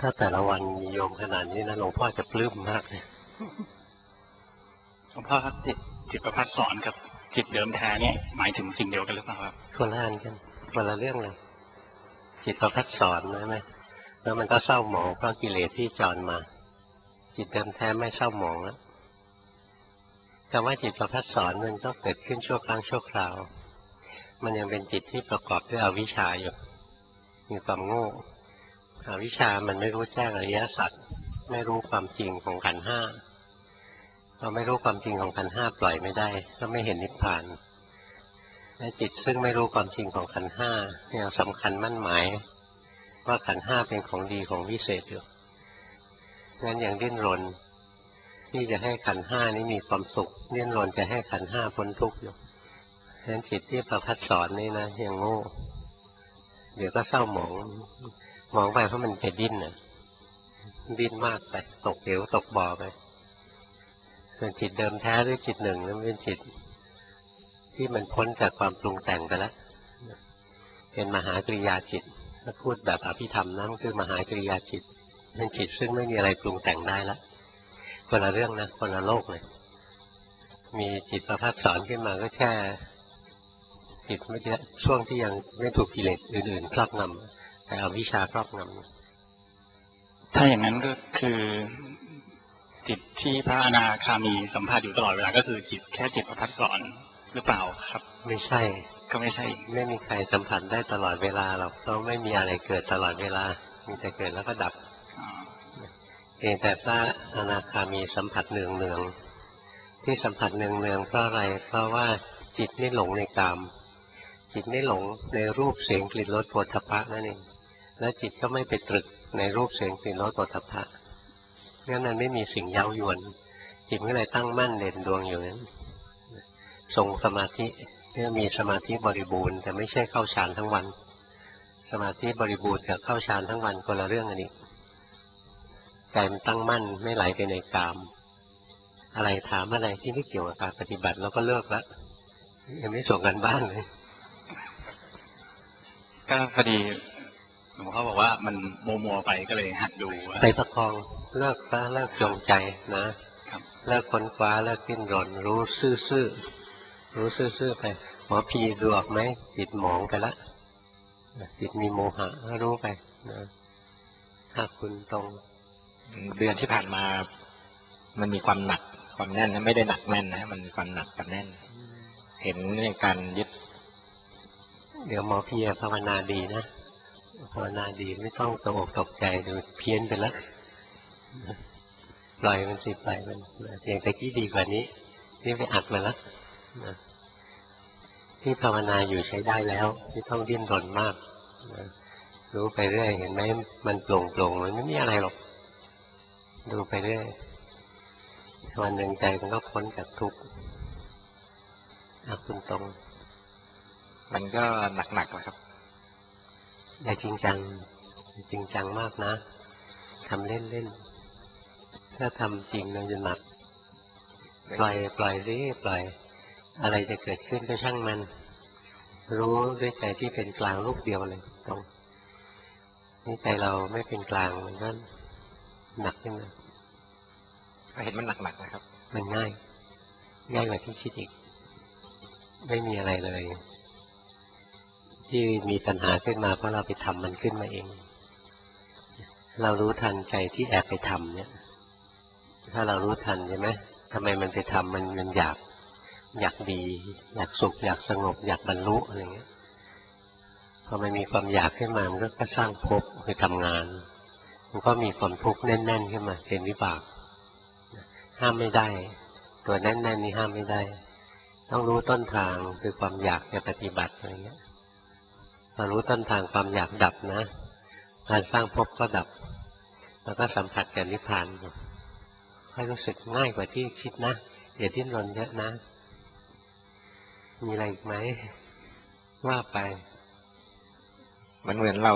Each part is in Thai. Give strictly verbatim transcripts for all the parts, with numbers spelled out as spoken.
ถ้าแต่ละวันมีโยมขนาดนี้นะหลวงพ่อจะปลื้มมากเลยหลวงพ่อครับจิตจิตประภัสสอนกับจิตเดิมแท้เนี่ยหมายถึงสิ่งเดียวกันหรือเปล่าครับคนละอันกันคนละเรื่องเลยจิตประภัสสอนนะไหมแล้วมันก็เศร้าหมองเพราะกิเลสที่จรมาจิตเดิมแท้ไม่เศร้าหมองแล้วคำว่าจิตประภัสสอนมันก็เกิดขึ้นชั่วครั้งชั่วคราวมันยังเป็นจิตที่ประกอบด้วยอวิชชาอยู่มีความโง่อวิชชามันไม่รู้แจ้งอริยสัจไม่รู้ความจริงของขันธ์ห้าเราไม่รู้ความจริงของขันธ์ห้าปล่อยไม่ได้ก็ไม่เห็นนิพพานและจิตซึ่งไม่รู้ความจริงของขันธ์ห้ายังสำคัญมั่นหมายว่าขันธ์ห้าเป็นของดีของวิเศษอยู่งั้นอย่างดิ้นรนที่จะให้ขันธ์ห้านี้มีความสุขดิ้นรนจะให้ขันธ์ห้าพ้นทุกข์อยู่งั้นจิตที่ประภัสสอนนี่นะยังโง่เดี๋ยวก็เศร้าหมองมองไปเพราะมันไปดิ้นน่ะดิ้นมากไปตกเหวตกบ่อไปส่วนจิตเดิมแท้หรือจิตหนึ่งนั้นเป็นจิตที่มันพ้นจากความปรุงแต่งไปแล้วเป็นมหากริยาจิตถ้าพูดแบบอภิธรรมนั้นคือมหากริยาจิตเป็นจิตซึ่งไม่มีอะไรปรุงแต่งได้แล้วคนละเรื่องนะคนละโลกเลยมีจิตประภัสสอนขึ้นมาก็แค่จิตไม่ได้ช่วงที่ยังไม่ถูกกิเลสอื่นๆครอบงำแต่อวิชชาครอบงำถ้าอย่างนั้นก็คือจิตที่พระอนาคามีสัมผัสอยู่ตลอดเวลาก็คือจิตแค่จิตประภัสสอนหรือเปล่าครับไม่ใช่ก็ไม่ใช่ไม่มีใครสัมผัสได้ตลอดเวลาหรอกเพราะไม่มีอะไรเกิดตลอดเวลามีแต่เกิดแล้วก็ดับเพียงแต่พระอนาคามีสัมผัสเนืองเนืองที่สัมผัสเนืองเนืองเพราะอะไรเพราะว่าจิตไม่หลงในกามจิตไม่หลงในรูปเสียงกลิ่นรสโผฏฐัพพะนั่นเองและจิตก็ไม่ไปตรึกในรูปเสียงกลิ่นรสโผฏฐัพพะงั้นมันไม่มีสิ่งเย้ายวนจิตก็เลยตั้งมั่นเด่นดวงอยู่นั้นทรงสมาธิเนี่ยมีสมาธิบริบูรณ์แต่ไม่ใช่เข้าฌานทั้งวันสมาธิบริบูรณ์กับเข้าฌานทั้งวันคนละเรื่องกันอีกใจมันตั้งมั่นไม่ไหลไปในกามอะไรถามอะไรที่ไม่เกี่ยวกับการปฏิบัติแล้วก็เลิกแล้วยังไม่ส่งกันบ้านเลยก็พอดีหลวงพ่อบอกว่ามันโมโมไปก็เลยหัดดูไปประคองเลิกซะเลิกจงใจนะเลิกค้นคว้าเลิกดิ้นรนรู้ซื่อๆรู้ซื่อๆไปหมอพีดูออกไหมจิตหมองไปละจิตมีโมหะรู้ไปนะถ้าคุณตรงเดือนที่ผ่านมามันมีความหนักความแน่นนะไม่ได้หนักแน่นนะมันมีความหนักกับแน่นเห็นในการยึดเดี๋ยวหมอพีภาวนาดีนะภาวนาดีไม่ต้องตกอกตกใจดูเพี้ยนไปแล้วปล่อยมันสิปล่อยมันอย่างตะกี้ดีกว่านี้นี่ไปอัดมาแล้วที่ภาวนาอยู่ใช้ได้แล้วไม่ต้องดิ้นรนมากรู้ไปเรื่อยเห็นไหมมันโปร่งโปร่งมันไม่มีอะไรหรอกดูไปเรื่อยวันหนึ่งใจมันก็พ้นจากทุกข์คุณตรงมันก็หนักๆนะครับอย่าจริงจังจริงจังมากนะทำเล่นๆถ้าทำจริงมันจะหนักปล่อยปล่อยริปล่อยอะไรจะเกิดขึ้นก็ช่างมันรู้ด้วยใจที่เป็นกลางลูกเดียวเลยตรงนี่ใจเราไม่เป็นกลางมันก็หนักขึ้นมาเห็นมันหนักๆนะครับมันง่ายง่ายกว่าที่คิดอีกไม่มีอะไรเลยที่มีปัญหาขึ้นมาเพราะเราไปทำมันขึ้นมาเองเรารู้ทันใจที่แอบไปทำเนี่ยถ้าเรารู้ทันใช่ไหมทำไมมันไปทำมันมันอยากอยากดีอยากสุขอยากสงบอยากบรรลุอะไรเงี้ยพอมันมีความอยากขึ้นมามันก็สร้างภพคือทำงานมันก็มีความทุกข์แน่นๆขึ้นมาเป็นวิบากห้ามไม่ได้ตัวแน่นๆนี่ห้ามไม่ได้ต้องรู้ต้นทางคือความอยากจะปฏิบัติอะไรเงี้ยพอรู้ต้นทางความอยากดับนะการสร้างภพก็ดับแล้วก็สัมผัสกับนิพพานให้รู้สึกง่ายกว่าที่คิดนะอย่าดิ้นรนเยอะนะมีอะไรอีกไหมว่าไปมันเหมือนเรา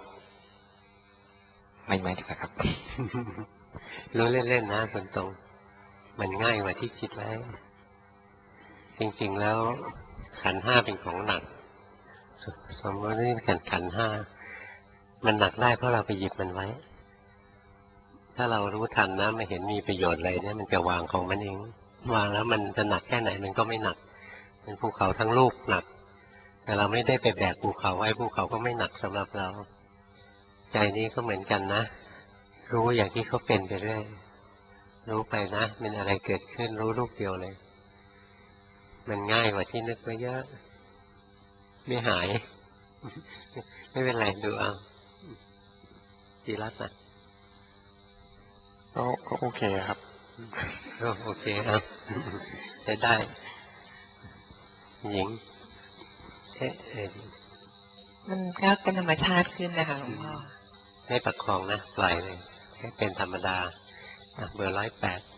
ไม่ไม่ถูกครับรู้เล่นๆนะคนตรงมันง่ายกว่าที่คิดไว้จริงๆแล้วขันธ์ห้าเป็นของหนักสมมติว่าขันธ์ขันธ์ห้ามันหนักได้เพราะเราไปหยิบมันไว้ถ้าเรารู้ทันนะไม่เห็นมีประโยชน์อะไรเนี่ยมันจะวางของมันเองวางแล้วมันจะหนักแค่ไหนมันก็ไม่หนักเป็นภูเขาทั้งลูกหนักแต่เราไม่ได้ไปแบกภูเขาไว้ภูเขาก็ไม่หนักสำหรับเราใจนี้ก็เหมือนกันนะรู้อย่างที่เขาเป็นไปเรื่อยรู้ไปนะเป็นอะไรเกิดขึ้นรู้ลูกเดียวเลยมันง่ายกว่าที่นึกไว้เยอะไม่หายไม่เป็นไรดูเอาจีรัตน์นะก็ก็โอเคครับโอเคครับจะได้หญิงเอ๊ะมันก็เป็นธรรมชาติขึ้นนะคะหลวงพ่อให้ประคองนะปล่อยเลยให้เป็นธรรมดาเบอร์ร้อยแปด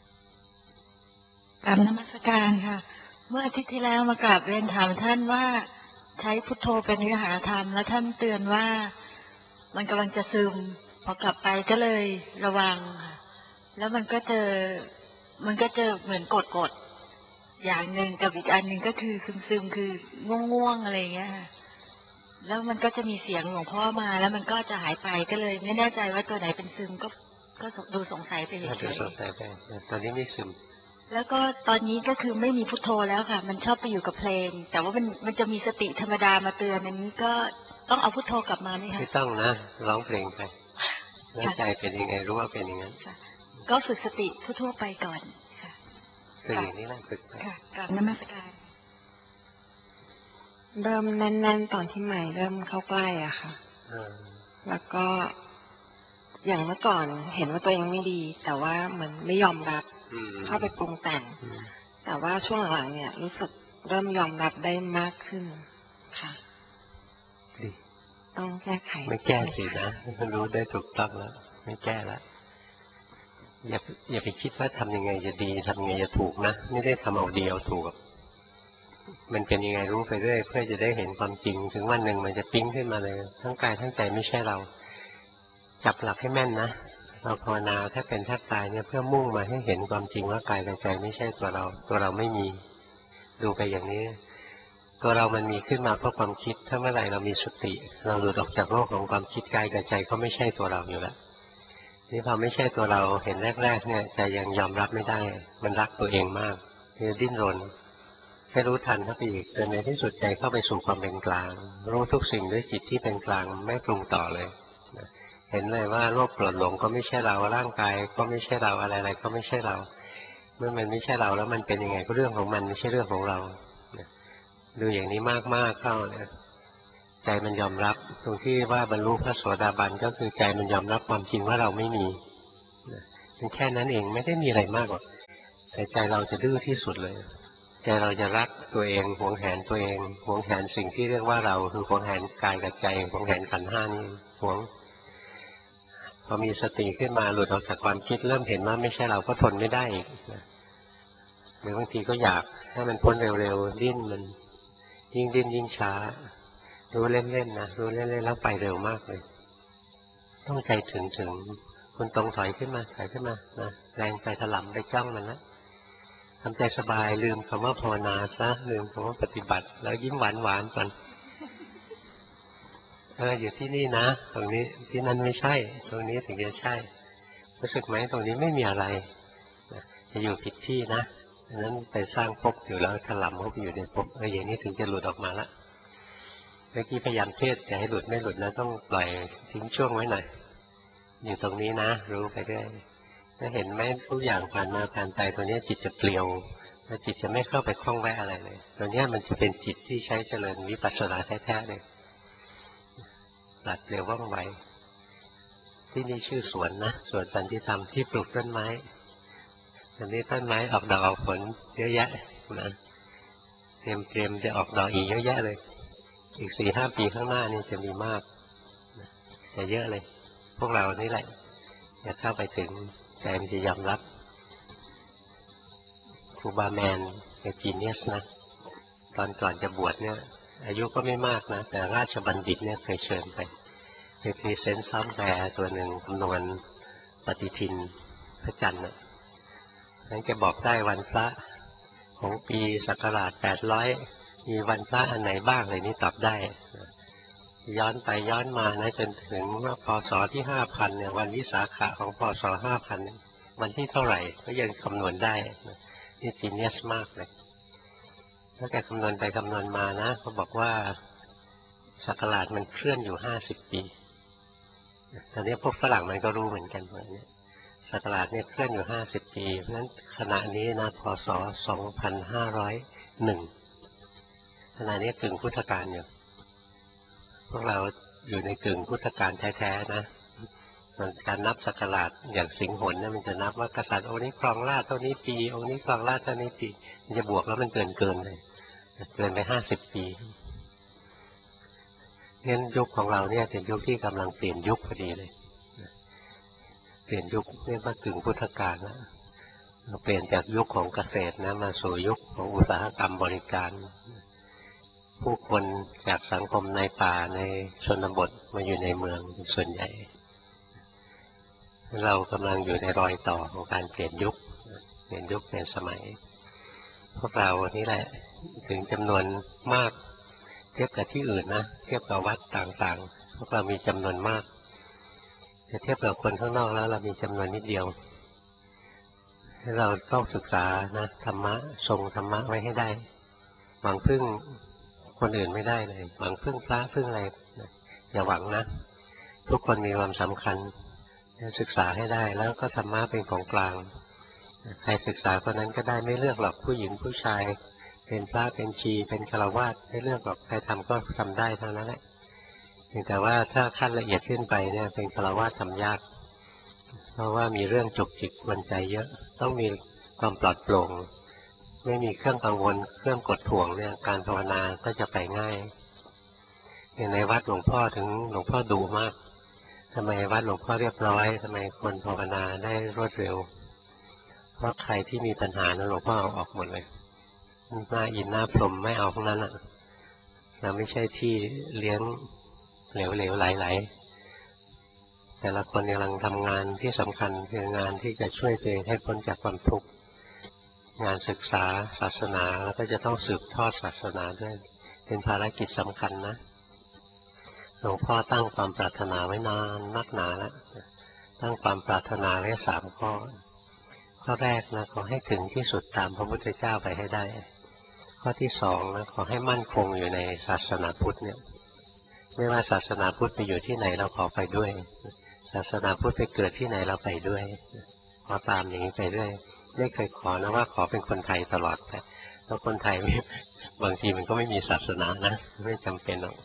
กราบนมัสการค่ะเมื่ออาทิตย์ที่แล้วมากราบเรียนถามท่านว่าใช้พุทโธเป็นเนื้อหาธรรมแล้วท่านเตือนว่ามันกำลังจะซึมพอกลับไปก็เลยระวังค่ะแล้วมันก็เจอมันก็เจอเหมือนกดกดอย่างหนึ่งกับอีกอันหนึ่งก็คือซึมซึมคือง่วงๆอะไรเงี้ยแล้วมันก็จะมีเสียงหลวงพ่อมาแล้วมันก็จะหายไปก็เลยไม่แน่ใจว่าตัวไหนเป็นซึมก็ก็ดูสงสัยไปเฉยๆสงสัยไปตอนนี้ไม่ซึมแล้วก็ตอนนี้ก็คือไม่มีพุทโธแล้วค่ะมันชอบไปอยู่กับเพลงแต่ว่ามันมันจะมีสติธรรมดามาเตือนอันนี้ก็ต้องเอาพุทโธกลับมาไหมคะไม่ต้องนะร้องเพลงไปแล้วใจเป็นยังไงรู้ว่าเป็นอย่างนั้นก็ฝึกสติพุทโธไปก่อนค่ะฝึกอย่างนี้แหละฝึกไปค่ะกราบนมัสการเริ่มแน่นๆตอนที่ใหม่เริ่มเข้าใกล้อ่ะค่ะแล้วก็อย่างเมื่อก่อนเห็นว่าตัวเองไม่ดีแต่ว่าเหมือนไม่ยอมรับเข้าไปปรุงแต่งแต่ว่าช่วงหลังๆเนี่ยรู้สึกเริ่มยอมรับได้มากขึ้นค่ะต้องแก้ไขไม่แก้สินะรู้ได้ถูกต้องแล้วไม่แก้แล้วอย่าอย่าไปคิดว่าทำยังไงจะดีทำยังไงจะถูกนะไม่ได้ทำเอาดีเอาถูกมันเป็นยังไงรู้ไปเรื่อยเพื่อจะได้เห็นความจริงถึงวันหนึ่งมันจะปิ๊งขึ้นมาเลยทั้งกายทั้งใจไม่ใช่เราจับหลักให้แม่นนะเราภาวนาถ้าเป็นแทบตายเนี่ยเพื่อมุ่งมาให้เห็นความจริงว่ากายกับใจไม่ใช่ตัวเราตัวเราไม่มีดูไปอย่างนี้ตัวเรามันมีขึ้นมาเพราะความคิดถ้าเมื่อไหร่เรามีสติเราหลุดออกจากโลกของความคิดกายกับใจก็ไม่ใช่ตัวเราอยู่แล้วนี่พอไม่ใช่ตัวเราเห็นแรกๆเนี่ยใจยังยอมรับไม่ได้มันรักตัวเองมากจะดิ้นรนให้รู้ทันเข้าไปอีกจนในที่สุดใจเข้าไปสู่ความเป็นกลางรู้ทุกสิ่งด้วยจิตที่เป็นกลางไม่ปรุงต่อเลยเห็นเลยว่าโลภโกรธหลงก็ไม่ใช่เราร่างกายก็ไม่ใช่เราอะไรๆก็ไม่ใช่เราเมื่อมันไม่ใช่เราแล้วมันเป็นยังไงก็เรื่องของมันไม่ใช่เรื่องของเราดูอย่างนี้มากๆเข้าเนี่ยใจมันยอมรับตรงที่ว่าบรรลุพระโสดาบันก็คือใจมันยอมรับความจริงว่าเราไม่มีมันแค่นั้นเองไม่ได้มีอะไรมากหรอกแต่ใจเราจะดื้อที่สุดเลยใจเราจะรักตัวเองหวงแหนตัวเองหวงแหนสิ่งที่เรียกว่าเราคือหวงแหนกายกับใจหวงแหนขันธ์ห้านี่หวงพอมีสติขึ้นมาหลุดออกจากความคิดเริ่มเห็นว่าไม่ใช่เราก็ทนไม่ได้อีกหรือบางทีก็อยากให้มันพ้นเร็วๆดิ้นมันยิ่งดิ้นยิ่งช้ารู้เล่นๆนะรู้เล่นๆแล้วไปเร็วมากเลยต้องใจถึงถึงคุณตรงถอยขึ้นมาถอยขึ้นมานะแรงไปถลำไปจ้องมันนะทำใจสบายลืมคำว่าภาวนาซะลืมคำว่าปฏิบัติแล้วยิ้มหวานหวานกันเอออยู่ที่นี่นะตรงนี้ที่นั่นไม่ใช่ตรงนี้ถึงจะใช่รู้สึกไหมตรงนี้ไม่มีอะไรจะอยู่ผิดที่นะนั้นไปสร้างภพอยู่แล้วถลำเข้าไปอยู่ในภพเอออย่างนี้ถึงจะหลุดออกมาละเมื่อกี้พยายามเทศจะให้หลุดไม่หลุดนะต้องปล่อยทิ้งช่วงไว้หน่อยอยู่ตรงนี้นะรู้ไปเรื่อยถ้าเห็นไหมทุกอย่างผ่านมาผ่านไปตัวนี้จิตจะเปลี่ยวแล้วจิตจะไม่เข้าไปคล้องแวะอะไรเลยตัวนี้มันจะเป็นจิตที่ใช้เจริญวิปัสสนาแท้ๆเลยหลัดเปลี่ยวว่องไวที่นี่ชื่อสวนนะสวนสันติธรรมที่ปลูกต้นไม้อันนี้ต้นไม้ออกดอกออกผลเยอะแยะนะเตรียมเตรียมจะออกดอกอีกเยอะแยะเลยอีกสี่ห้าปีข้างหน้านี่จะมีมากจะเยอะเลยพวกเรานี่แหละจะเข้าไปถึงใจมันจะยอมรับครูบาแมนเป็นจีเนียสนะตอนก่อนจะบวชเนี่ยอายุก็ไม่มากนะแต่ราชบัณฑิตเนี่ยเคยเชิญไปไปพรีเซนต์ซอฟต์แวร์ตัวหนึ่งคำนวณปฏิทินพระจันทร์นะนั้นแกบอกได้วันพระของปีศักราชแปดร้อยมีวันพระอันไหนบ้างเลยนี่ตอบได้ย้อนไปย้อนมานะจนถึงว่าพศที่ห้าพันเนี่ยวันวิสาขะของพศห้าพันวันที่เท่าไหร่ก็ยังคำนวณได้นี่จีเนียสมากเลยแล้วแกคำนวณไปคำนวณมานะเขาบอกว่าศักราชมันเคลื่อนอยู่ห้าสิบปีตอนนี้พวกฝรั่งมันก็รู้เหมือนกันว่าเนี่ยศักราชเนี่ยเคลื่อนอยู่ห้าสิบปีเพราะฉะนั้นขณะนี้นะพศสองพันห้าร้อยหนึ่งขณะนี้กึ่งพุทธกาลอยู่พวกเราอยู่ในกึ่งพุทธกาลแท้ๆนะการนับศักราชอย่างสิงหนเนี่ยมันจะนับว่ากษัตริย์องค์นี้ครองราชย์เท่านี้ปีองค์นี้ครองราชย์เท่านี้ปีมันจะบวกแล้วมันเกินเกินเลยเกินไปห้าสิบปีงั้นยุคของเราเนี่ยเป็นยุคที่กำลังเปลี่ยนยุคพอดีเลยเปลี่ยนยุคเรียกว่ากึ่งพุทธกาลแล้วเราเปลี่ยนจากยุคของเกษตรนะมาสู่ยุคของอุตสาหกรรมบริการผู้คนจากสังคมในป่าในชนบทมาอยู่ในเมืองเป็นส่วนใหญ่เรากำลังอยู่ในรอยต่อของการเปลี่ยนยุคเปลี่ยนยุคเปลี่ยนสมัยพวกเรานี่แหละถึงจำนวนมากเทียบกับที่อื่นนะเทียบกับวัดต่างๆพวกเรามีจำนวนมากแต่เทียบกับคนข้างนอกแล้วเรามีจำนวนนิดเดียวเราต้องศึกษานะธรรมะทรงธรรมะไว้ให้ได้หวังพึ่งคนอื่นไม่ได้เลยหวังพึ่งพระพึ่งอะไรอย่าหวังนะทุกคนมีความสำคัญศึกษาให้ได้แล้วก็ธรรมะเป็นของกลางใครศึกษาคนนั้นก็ได้ไม่เลือกหรอกผู้หญิงผู้ชายเป็นพระเป็นชีเป็นฆราวาสไม่เลือกหรอกใครทำก็ทำได้ทั้งนั้นแหละแต่ว่าถ้าขั้นละเอียดขึ้นไปเนี่ยเป็นฆราวาสทำยากเพราะว่ามีเรื่องจุกจิกกวนใจเยอะต้องมีความปลอดโปร่งไม่มีเครื่องกังวลเครื่องกดถ่วงเนี่ยการภาวนาก็จะไปง่ายอย่างในวัดหลวงพ่อถึงหลวงพ่อดุมากทำไมวัดหลวงพ่อเรียบร้อยทำไมคนภาวนาได้รวดเร็วเพราะใครที่มีปัญหานะหลวงพ่อเอาออกหมดเลยหน้าอินหน้าพรหมไม่เอาทั้งนั้นอ่ะเราไม่ใช่ที่เลี้ยงเหลวๆไหลๆแต่ละคนกำลังทำงานที่สำคัญคืองานที่จะช่วยตัวเองให้พ้นจากความทุกข์งานศึกษาศาสนาแล้วก็จะต้องสืบทอดศาสนาด้วยเป็นภารกิจสำคัญนะหลวงพ่อตั้งความปรารถนาไว้นานนักหนาแล้วตั้งความปรารถนาไว้สามข้อข้อแรกนะขอให้ถึงที่สุดตามพระพุทธเจ้าไปให้ได้ข้อที่สองนะขอให้มั่นคงอยู่ในศาสนาพุทธเนี่ยไม่ว่าศาสนาพุทธไปอยู่ที่ไหนเราขอไปด้วยศาสนาพุทธไปเกิดที่ไหนเราไปด้วยขอตามอย่างนี้ไปด้วยไม่เคยขอนะว่าขอเป็นคนไทยตลอดแต่แล้วคนไทยบางทีมันก็ไม่มีศาสนานะไม่จำเป็นหรอก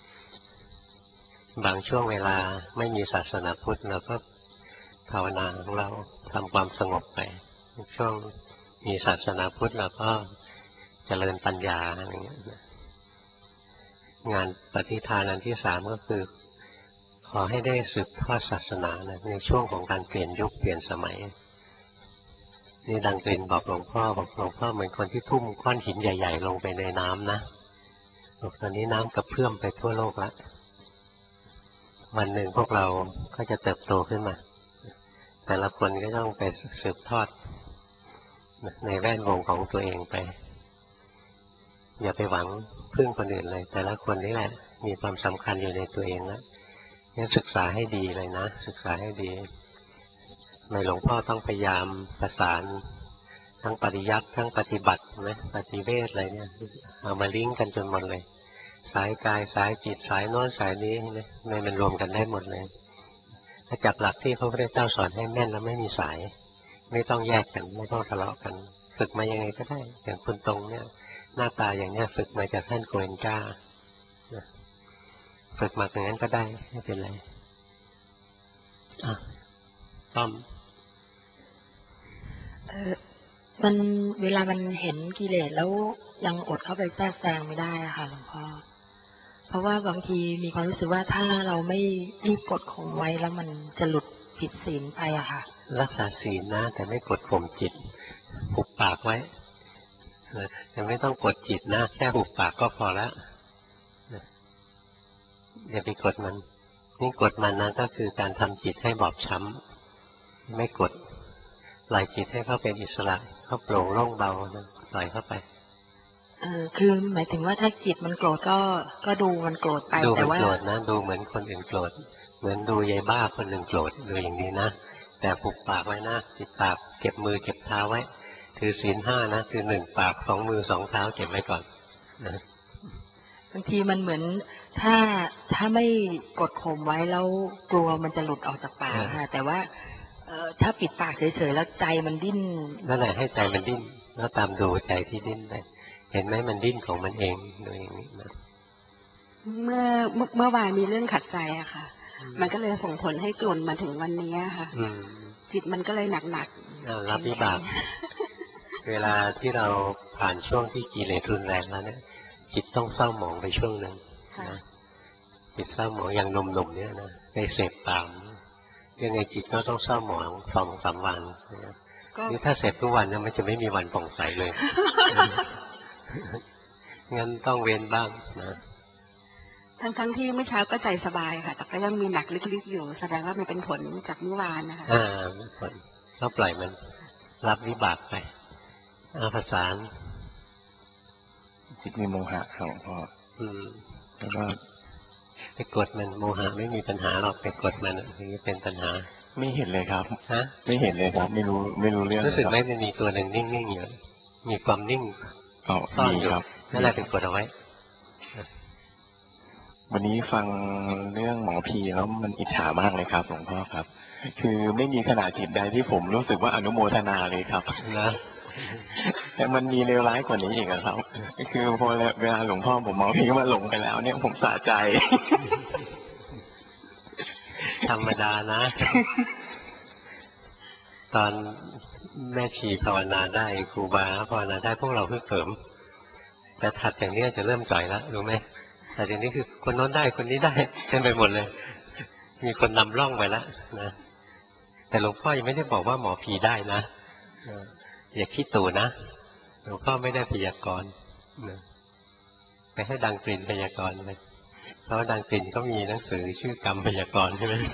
บางช่วงเวลาไม่มีศาสนาพุทธเราก็ภาวนาของเราทำความสงบไปช่วงมีศาสนาพุทธเราก็เจริญปัญญาอะไรเงี้ยงานปฏิทานอันที่สามก็คือขอให้ได้สืบทอดศาสนานะในช่วงของการเปลี่ยนยุคเปลี่ยนสมัยนี่ดังกลิ่นบอกหลวงพ่อบอกหลวงพ่อเหมือนคนที่ทุ่มก้อนหินใหญ่ๆลงไปในน้ำนะบอกตอนนี้น้ำกระเพื่อมไปทั่วโลกแล้ววันหนึ่งพวกเราก็จะเติบโตขึ้นมาแต่ละคนก็ต้องไปสืบทอดในแวดวงของตัวเองไปอย่าไปหวังพึ่งคนอื่นเลยแต่ละคนนี่แหละมีความสำคัญอยู่ในตัวเองแล้วงั้นศึกษาให้ดีเลยนะศึกษาให้ดีในหลวงพ่อต้องพยายามประสานทั้งปริยัติทั้งปฏิบัตินะปฏิเวทอะไรเนี่ยเอามาลิงก์กันจนหมดเลยสายกายสายจิตสายโน้นสายนี้นะไม่มันรวมกันได้หมดเลยถ้าจับหลักที่พระพุทธเจ้าสอนให้แม่นแล้วไม่มีสายไม่ต้องแยกกันไม่ต้องทะเลาะกันฝึกมายังไงก็ได้อย่างคุณตรงเนี่ยหน้าตาอย่างนี้ฝึกมาจากท่านโกเอนก้าฝึกมาอย่างนั้นก็ได้ไม่เป็นไรอ่ะต้อมเออมันเวลามันเห็นกิเลสแล้วยังอดเข้าไปแทรกแซงไม่ได้อะค่ะหลวงพ่อเพราะว่าบางทีมีความรู้สึกว่าถ้าเราไม่รีบกดข่มไว้แล้วมันจะหลุดผิดศีลไปอะค่ะรักษาศีลนะแต่ไม่กดข่มจิตหุบปากไว้ยังไม่ต้องกดจิตนะแค่หุบปากก็พอแล้วอย่าไปกดมันนี่กดมันนะก็คือการทำจิตให้บอบช้ำไม่กดปล่อยจิตให้เข้าเป็นอิสระเข้าโปร่งโล่งเบานะปล่อยเข้าไปเออคือหมายถึงว่าถ้าจิตมันโกรธก็ก็ดูมันโกรธไปแต่ว่าดูมันโกรธนะดูเหมือนคนอื่นโกรธเหมือนดูยายบ้าคนหนึ่งโกรธดูอย่างนี้นะแต่ปุบปากไว้นะปิดปากเก็บมือเก็บเท้าไว้ถือศีลห้านะคือหนึ่งปากสองมือสองเท้าเก็บไว้ก่อนนะบางทีมันเหมือนถ้าถ้าไม่กดข่มไว้แล้วกลัวมันจะหลุดออกจากปากค่ะแต่ว่าเอ่อถ้าปิดปากเฉยๆแล้วใจมันดิ้นนั่นแหละให้ใจมันดิ้นแล้วตามดูใจที่ดิ้นไปเห็นไหมมันดิ้นของมันเองโดยอย่างนี้นะเมื่อเมื่อวานมีเรื่องขัดใจอะค่ะมันก็เลยส่งผลให้กลุ่นมาถึงวันนี้ค่ะจิตมันก็เลยหนักๆรับวิบากเวลาที่เราผ่านช่วงที่กิเลสรุนแรงแล้วเนี่ยจิตต้องเศร้าหมองไปช่วงหนึ่งนะจิตเศร้าหมองอย่างหนุ่มๆเนี่ยนะไปเสพตามยังไงจิตก็ต้องเศร้าหมองสองสามวันนี่ถ้าเสพทุกวันเนี่ยมันจะไม่มีวันผ่องใสเลยงั้นต้องเว้นบ้างนะทั้งทั้งที่เมื่อเช้าก็ใจสบายค่ะแต่ก็ยังมีหนักลึกๆอยู่แสดงว่ามันเป็นผลจากเมื่อวานนะคะอ่าผลก็ปล่อยมันรับวิบากไปอาภาษาจิตมีโมหะครับหลวงพ่ออืมแล้วก็ไปกดมันโมหะไม่มีปัญหาหรอกไปกดมันอย่างนี้เป็นปัญหาไม่เห็นเลยครับฮะไม่เห็นเลยครับไม่รู้ไม่รู้เรื่องรู้สึกไหมมันมีตัวหนึ่งนิ่งๆอยู่มีความนิ่งซ่อนอยู่นั่นแหละเป็นกดเอาไว้วันนี้ฟังเรื่องหมอพีแล้วมันอิจฉามากเลยครับหลวงพ่อครับคือไม่มีขณะจิตใดที่ผมรู้สึกว่าอนุโมทนาเลยครับนะแต่มันมีเลวร้ายกว่านี้อีกครับคือพอเวลาหลวงพ่อผมมองพี่ก็มาหลงไปแล้วเนี่ยผมสะใจธรรมดานะตอนแม่ชีภาวนาได้ครูบาภาวนาได้พวกเราเพิ่งเสริมแต่ถัดจากนี้จะเริ่มจ่อยแล้วรู้ไหมแต่ทีนี้คือคนโน้นได้คนนี้ได้เต็มไปหมดเลยมีคนนำร่องไปแล้วนะแต่หลวงพ่อยังไม่ได้บอกว่าหมอผีได้นะอย่าคิดตู่นะหลวงพ่อไม่ได้พยากรณ์ไปให้ดังกลิ่นพยากรณ์เลยเพราะดังกลิ่นก็มีหนังสือชื่อกรรมพยากรณ์ใช่ไหม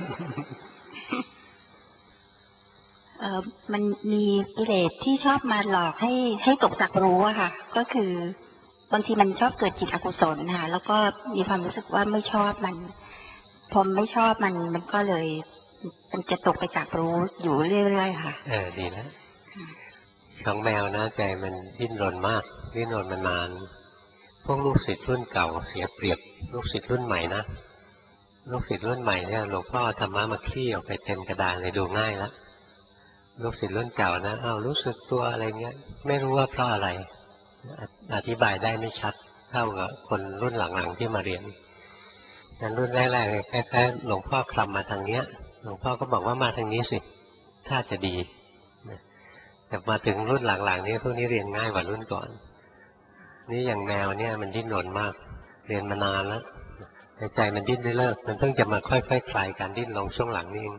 เอ่อมันมีกิเลสที่ชอบมาหลอกให้ให้ตกจากรู้อะค่ะก็คือบางทีมันชอบเกิดจิตอกุศลค่ะแล้วก็มีความรู้สึกว่าไม่ชอบมันพอไม่ชอบมันมันก็เลยมันจะตกไปจากรู้อยู่เรื่อยๆค่ะเออดีนะของแมวนะใจมันดิ้นรนมากดิ้นรนมานานพวกลูกศิษย์รุ่นเก่าเสียเปรียบลูกศิษย์รุ่นใหม่นะลูกศิษย์รุ่นใหม่เนี่ยหลวงพ่อธรรมะมาคลี่ออกไปเต็มกระดานเลยดูง่ายแล้วลูกศิษย์รุ่นเก่านะอ้าวรู้สึกตัวอะไรเงี้ยไม่รู้ว่าเพราะอะไรอธิบายได้ไม่ชัดเท่ากับคนรุ่นหลังๆที่มาเรียนนั้นรุ่นแรกๆแค่ๆหลวงพ่อคลำมาทางเนี้ยหลวงพ่อก็บอกว่ามาทางนี้สิถ้าจะดีแต่มาถึงรุ่นหลังๆนี้พวกนี้เรียนง่ายกว่ารุ่นก่อนนี่อย่างแมวเนี่ยมันดิ้นรนมากเรียนมานานแล้วใจมันดิ้นไม่เลิกมันเพิ่งจะมาค่อยๆ ค, คลายการดิ้นลงช่วงหลังนี่เอง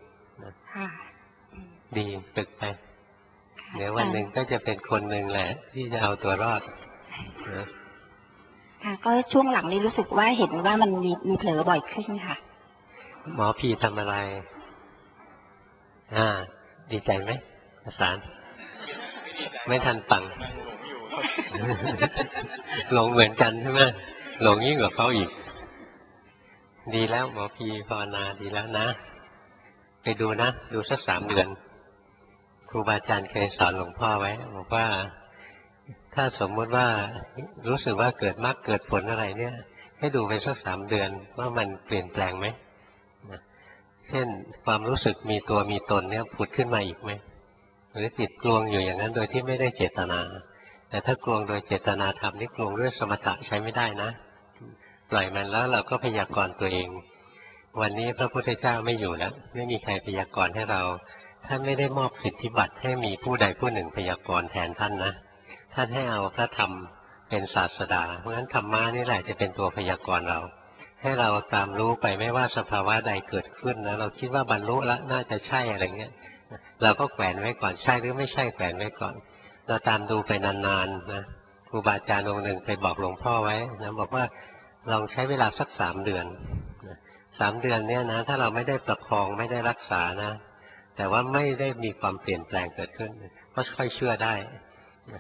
ดีฝึกไปเดี๋ยววันหนึ่งก็จะเป็นคนหนึ่งแหละที่จะเอาตัวรอดค่ะก็ช่วงหลังนี้รู้สึกว่าเห็นว่ามันมีมีเผลอบ่อยขึ้นค่ะหมอพีทำอะไรอ่าดีใจไหมอาจารย์ไม่ทันฟังหลงเหมือนกันใช่ไหมหลงยิ่งกว่าเขาอีกดีแล้วหมอพีภาวนาดีแล้วนะไปดูนะดูสักสามเดือนครูบาอาจารย์เคยสอนหลวงพ่อไว้บอกว่าถ้าสมมติว่ารู้สึกว่าเกิดมรรคเกิดผลอะไรเนี่ยให้ดูไปสักสามเดือนว่ามันเปลี่ยนแปลงไหมเช่นความรู้สึกมีตัวมีตนเนี่ยผุดขึ้นมาอีกไหมหรือจิตกลวงอยู่อย่างนั้นโดยที่ไม่ได้เจตนาแต่ถ้ากลวงโดยเจตนาธรรมนี่กลวงด้วยสมถะใช้ไม่ได้นะปล่อยมันแล้วเราก็พยากรณ์ตัวเองวันนี้พระพุทธเจ้าไม่อยู่แล้วไม่มีใครพยากรณ์ให้เราท่านไม่ได้มอบสิทธิบัตรให้มีผู้ใดผู้หนึ่งพยากรณ์แทนท่านนะท่านให้เอาพระธรรมเป็นศาสดาเพราะฉะนั้นธรรมะนี่แหละจะเป็นตัวพยากรณ์เราให้เราตามรู้ไปไม่ว่าสภาวะใดเกิดขึ้นแล้วเราคิดว่าบรรลุแล้วน่าจะใช่อะไรเงี้ยเราก็แขวนไว้ก่อนใช่หรือไม่ใช่แขวนไว้ก่อนเราตามดูไปนานๆนะครูบาอาจารย์องค์หนึ่งเคยบอกหลวงพ่อไว้นะบอกว่าลองใช้เวลาสักสามเดือนสามเดือนเนี่ยนะถ้าเราไม่ได้ประคองไม่ได้รักษานะแต่ว่าไม่ได้มีความเปลี่ยนแปลงเกิดขึ้นก็ค่อยเชื่อได้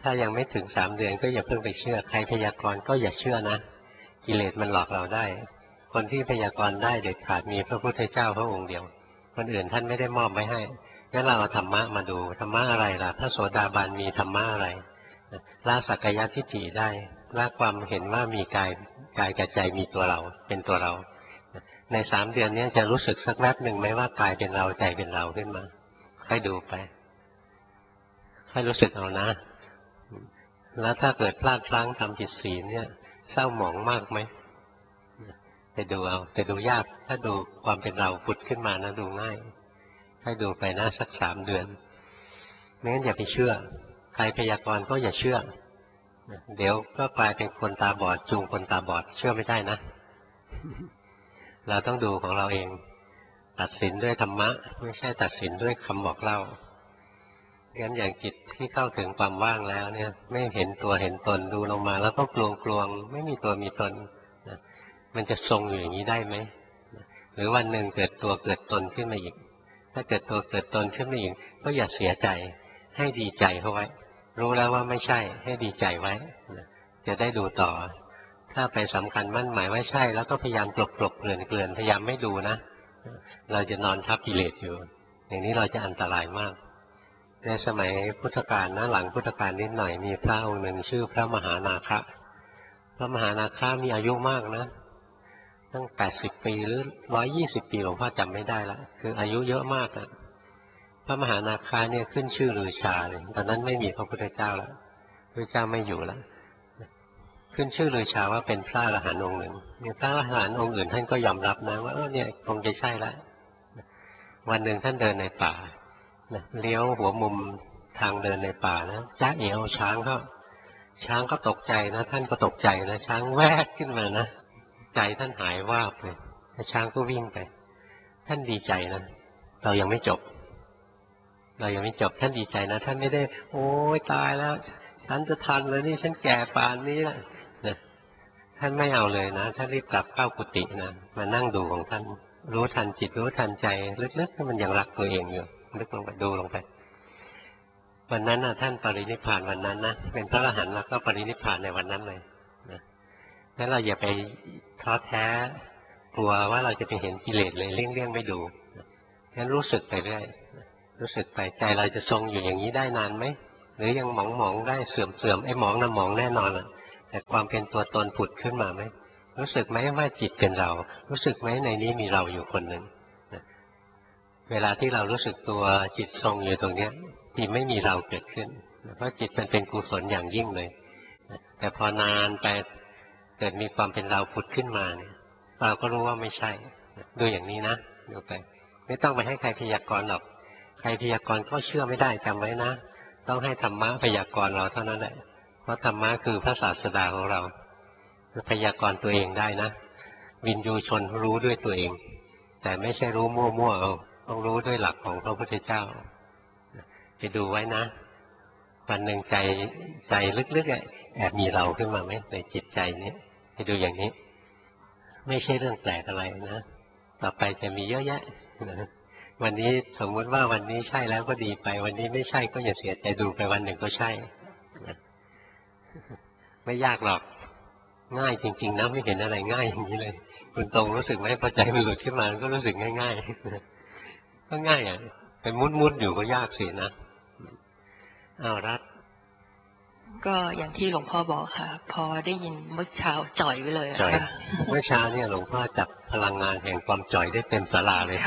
ถ้ายังไม่ถึงสามเดือนก็อย่าเพิ่งไปเชื่อใครพยากรณ์ก็อย่าเชื่อนะกิเลสมันหลอกเราได้คนที่พยากรณ์ได้เด็ดขาดมีพระพุทธเจ้าพระองค์เดียวคนอื่นท่านไม่ได้มอบไว้ให้งั้นเราเอาธรรมะมาดูธรรมะอะไรล่ะพระโสดาบันมีธรรมะอะไรละสักกายทิฏฐิได้ละความเห็นว่ามีกายกายกับใจมีตัวเราเป็นตัวเราในสามเดือนนี้จะรู้สึกสักแวบหนึ่งไหมว่ากายเป็นเราใจเป็นเราขึ้นมาค่อยดูไปค่อยรู้สึกเอานะแล้วถ้าเกิดพลาดพลั้งทำผิดศีลเนี่ยเศร้าหมองมากไหมไปดูเอาแต่ดูยากถ้าดูความเป็นเราผุดขึ้นมานะดูง่ายให้ดูไปนะสักสามเดือนไม่งั้นอย่าไปเชื่อใครพยากรณ์ก็อย่าเชื่อเดี๋ยวก็กลายเป็นคนตาบอดจูงคนตาบอดเชื่อไม่ได้นะ เราต้องดูของเราเองตัดสินด้วยธรรมะไม่ใช่ตัดสินด้วยคำบอกเล่างั้นอย่างจิตที่เข้าถึงความว่างแล้วเนี่ยไม่เห็นตัวเห็นตนดูลงมาแล้วก็กลวงกลวงไม่มีตัวมีตนนะมันจะทรงอยู่อย่างนี้ได้ไหมหรือวันหนึ่งเกิดตัวเกิดตนขึ้นมาอีกถ้าเกิดตัวเกิดตนขึ้นมาอีกก็อย่าเสียใจให้ดีใจเข้าไว้รู้แล้วว่าไม่ใช่ให้ดีใจไว้นะจะได้ดูต่อถ้าไปสำคัญมั่นหมายว่าใช่แล้วก็พยายามกลบกลบเกลื่อนเกลื่อนพยายามไม่ดูนะเราจะนอนทับกิเลสอยู่อย่างนี้เราจะอันตรายมากในสมัยพุทธกาลนะหลังพุทธกาลนิดหน่อยมีพระองค์หนึ่งชื่อพระมหานาคะพระมหานาคะมีอายุมากนะตั้งแปดสิบปีหรือร้อยยี่สิบปีหลวงพ่อจำไม่ได้ละคืออายุเยอะมากอะพระมหานาคะเนี่ยขึ้นชื่อลือชาเลยตอนนั้นไม่มีพระพุทธเจ้าแล้วพระเจ้าไม่อยู่แล้วขึ้นชื่อลือชาว่าเป็นพระอรหันต์องค์หนึ่งมีพระอรหันต์องค์อื่นท่านก็ยอมรับนะว่าเออเนี่ยคงจะใช่แล้ววันหนึ่งท่านเดินในป่าเลี้ยวหัวมุมทางเดินในป่านะจ้าเอ๋วช้างก็ช้างก็ตกใจนะท่านก็ตกใจนะช้างแวกขึ้นมานะใจท่านหายวาบเลยช้างก็วิ่งไปท่านดีใจนะเรายังไม่จบเรายังไม่จบท่านดีใจนะท่านไม่ได้โอ้ยตายแล้วฉันจะทันเลยนี่ฉันแก่ป่านนี้แล้วนะท่านไม่เอาเลยนะท่านรีบกลับเข้ากุฏินะมานั่งดูของท่านรู้ทันจิตรู้ทันใจลึกๆมันยังรักตัวเองอยู่ลึกลงไปดูลงไปวันนั้นนะท่านปรินิพพานวันนั้นนะเป็นพระอรหันต์แล้วก็ปรินิพพานในวันนั้นเลยนะงั้นเราอย่าไปท้อแท้กลัวว่าเราจะไปเห็นกิเลสเลยเลี่ยงเลี่ยงไม่ดูงั้นรู้สึกไปเรื่อยรู้สึกไปใจเราจะทรงอยู่อย่างนี้ได้นานไหมหรือยังหมองหมองได้เสื่อมเสื่อมไอ้หมองน่ะหมองแน่นอนอ่ะแต่ความเป็นตัวตนผุดขึ้นมาไหมรู้สึกไหมว่าจิตเป็นเรารู้สึกไหมในนี้มีเราอยู่คนหนึ่งเวลาที่เรารู้สึกตัวจิตทรงอยู่ตรงนี้ที่ไม่มีเราเกิดขึ้นเพราะจิตมันเป็นกุศลอย่างยิ่งเลยแต่พอนานไปเกิดมีความเป็นเราผุดขึ้นมาเนี่ยเราก็รู้ว่าไม่ใช่ดูอย่างนี้นะดูไปไม่ต้องไปให้ใครพยากรณ์หรอกใครพยากรณ์ก็เชื่อไม่ได้จำไว้นะต้องให้ธรรมะพยากรณ์เราเท่านั้นแหละเพราะธรรมะคือพระศาสดาของเราพยากรณ์ตัวเองได้นะวินยูชนรู้ด้วยตัวเองแต่ไม่ใช่รู้มั่วๆเอาต้องรู้ด้วยหลักของพระพุทธเจ้าไปดูไว้นะวันหนึ่งใจใจลึกๆแอบมีเราขึ้นมาไหมในจิตใจนี้ไปดูอย่างนี้ไม่ใช่เรื่องแปลกอะไรนะต่อไปจะมีเยอะแยะนะวันนี้สมมติว่าวันนี้ใช่แล้วก็ดีไปวันนี้ไม่ใช่ก็อย่าเสียใจดูไปวันหนึ่งก็ใช่นะไม่ยากหรอกง่ายจริงๆนะไม่เห็นอะไรง่ายอย่างนี้เลยคุณตรงรู้สึกไหมพอใจมันหลุดขึ้นมาก็รู้สึกง่ายๆก็ง่ายอ่ะไปมุดๆอยู่ก็ยากสินะอ้าวรัฐก็อย่างที่หลวงพ่อบอกค่ะพอได้ยินเมื่อเช้าจ่อยไปเลยจ่อยเมื่อเช้าเนี่ยหลวงพ่อจับพลังงานแห่งความจ่อยได้เต็มศาลาเลย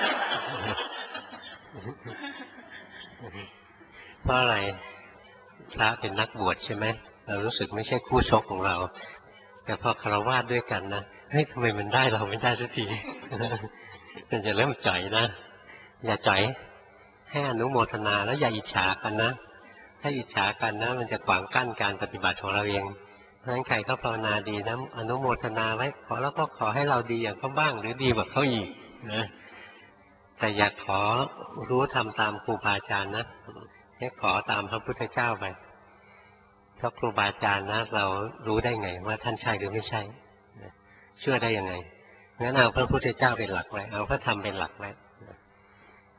เพราะอะไรพระเป็นนักบวชใช่ไหมเรารู้สึกไม่ใช่คู่ชกของเราแต่พอฆราวาสด้วยกันนะเฮ้ยทำไมมันได้เราไม่ได้สักทีมันจะเริ่มจ่อยนะอย่าจ่อยให้อนุโมทนาแล้วอย่าอิจฉากันนะถ้าอิจฉากันนะมันจะขวางกั้นการปฏิบัติของเราเองเพราะฉะนั้นใครเขาภาวนาดีนะอนุโมทนาไว้ขอแล้วก็ขอให้เราดีอย่างเขาบ้างหรือดีกว่าเขาอีกนะแต่อย่าขอรู้ทำตามครูบาอาจารย์นะให้ขอตามพระพุทธเจ้าไปเพราะครูบาอาจารย์นะเรารู้ได้ไงว่าท่านใช่หรือไม่ใช่เชื่อได้ยังไงงั้นเอาพระพุทธเจ้าเป็นหลักไว้เอาพระธรรมเป็นหลักไว้เ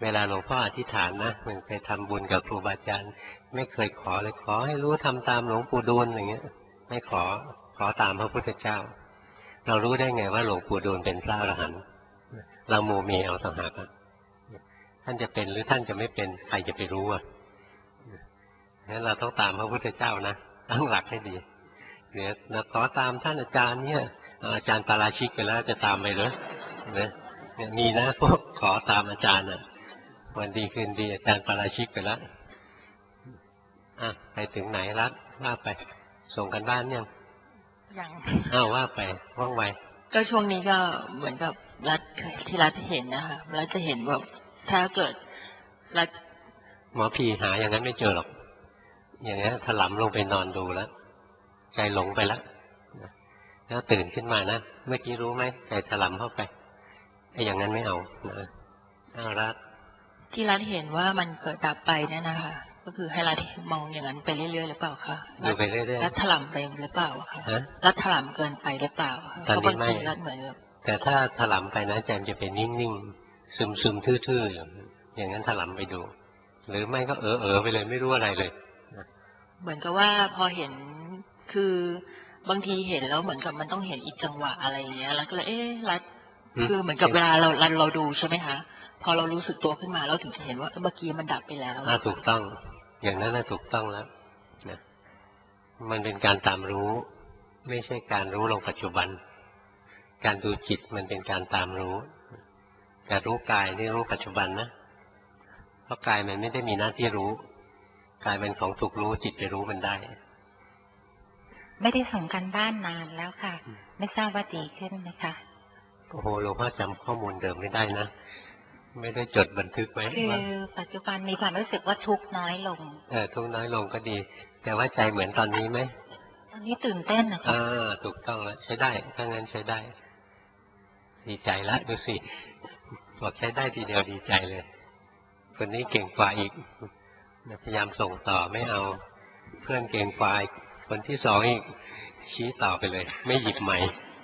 เวลาหลวงพ่ออธิษฐานนะมันไปทำบุญกับครูบาอาจารย์ไม่เคยขอเลยขอให้รู้ทำตามหลวงปู่ดูลอย่างเงี้ยไม่ขอขอตามพระพุทธเจ้าเรารู้ได้ไงว่าหลวงปู่ดูลเป็นพระอรหันต์เราโมเมเอาต่างหากท่านจะเป็นหรือท่านจะไม่เป็นใครจะไปรู้อ่ะงั้นเราต้องตามพระพุทธเจ้านะตั้งหลักให้ดีเดี๋ยวเราขอตามท่านอาจารย์เนี่ยอาจารย์ปาราชิกไปแล้วจะตามไปเหรอเนี่ยมีนะพวกขอตามอาจารย์อ่ะวันดีคืนดีอาจารย์ปาราชิกไปแล้วอ่ะไปถึงไหนรัฐว่าไปส่งกันบ้านยังยังอ้าวว่าไปว่องไวก็ช่วงนี้ก็เหมือนกับรัฐที่รัฐเห็นนะคะรัฐจะเห็นว่าถ้าเกิดรัฐหมอพีหาอย่างนั้นไม่เจอหรอกอย่างนี้ถลำลงไปนอนดูแล้วใจหลงไปแล้วแล้วตื่นขึ้นมานะเมื่อกี้รู้ไหมใจถลำเข้าไปไอ้อย่างนั้นไม่เอานะเอารัฐที่รัฐเห็นว่ามันเกิดดับไปเนี่ยนะคะก็คือให้รัฐมองอย่างนั้นไปเรื่อยๆหรือเปล่าคะดูไปเรื่อยๆรัฐถลำไปหรือเปล่าคะรัฐถลำเกินไปหรือเปล่าตอนนี้ไม่รัฐเหมือนแต่ถ้าถลำไปนะใจจะเป็นนิ่งๆซึมๆทื่อๆอย่างอย่างนั้นถลำไปดูหรือไม่ก็เออเออไปเลยไม่รู้อะไรเลยเหมือนกับว่าพอเห็นคือบางทีเห็นแล้วเหมือนกับมันต้องเห็นอีกจังหวะอะไรอย่างเงี้ยแล้วก็เลยเอ๊ะรัฐคือเหมือนกับเวลาเราเราเราดูใช่ไหมคะพอเรารู้สึกตัวขึ้นมาเราถึงจะเห็นว่าเมื่อกี้มันดับไปแล้วอ่าถูกต้องอย่างนั้นน่ะถูกต้องแล้วนะมันเป็นการตามรู้ไม่ใช่การรู้ลงปัจจุบันการดูจิตมันเป็นการตามรู้การรู้กายนี่รู้ปัจจุบันนะเพราะกายมันไม่ได้มีหน้าที่รู้กายเป็นของถูกรู้จิตไปรู้มันได้ไม่ได้ส่งกันบ้านนานแล้วค่ะไม่ทราบว่าดีขึ้นไหมคะโอ้โหหลวงพ่อจำข้อมูลเดิมไม่ได้นะไม่ได้จดบันทึกไว้คือปัจจุบันมีความรู้สึกว่าทุกข์น้อยลงเออทุกข์น้อยลงก็ดีแต่ว่าใจเหมือนตอนนี้ไหมตอนนี้ตื่นเต้นนะคะอ่าถูกต้องแล้วใช้ได้ถ้างั้นใช้ได้ดีใจละดูสิบอกใช้ได้ทีเดียวดีใจเลยคนนี้เก่งกว่าอีกพยายามส่งต่อไม่เอาเพื่อนเก่งกว่าคนที่สองอีกชี้ต่อไปเลยไม่หยิบใหม่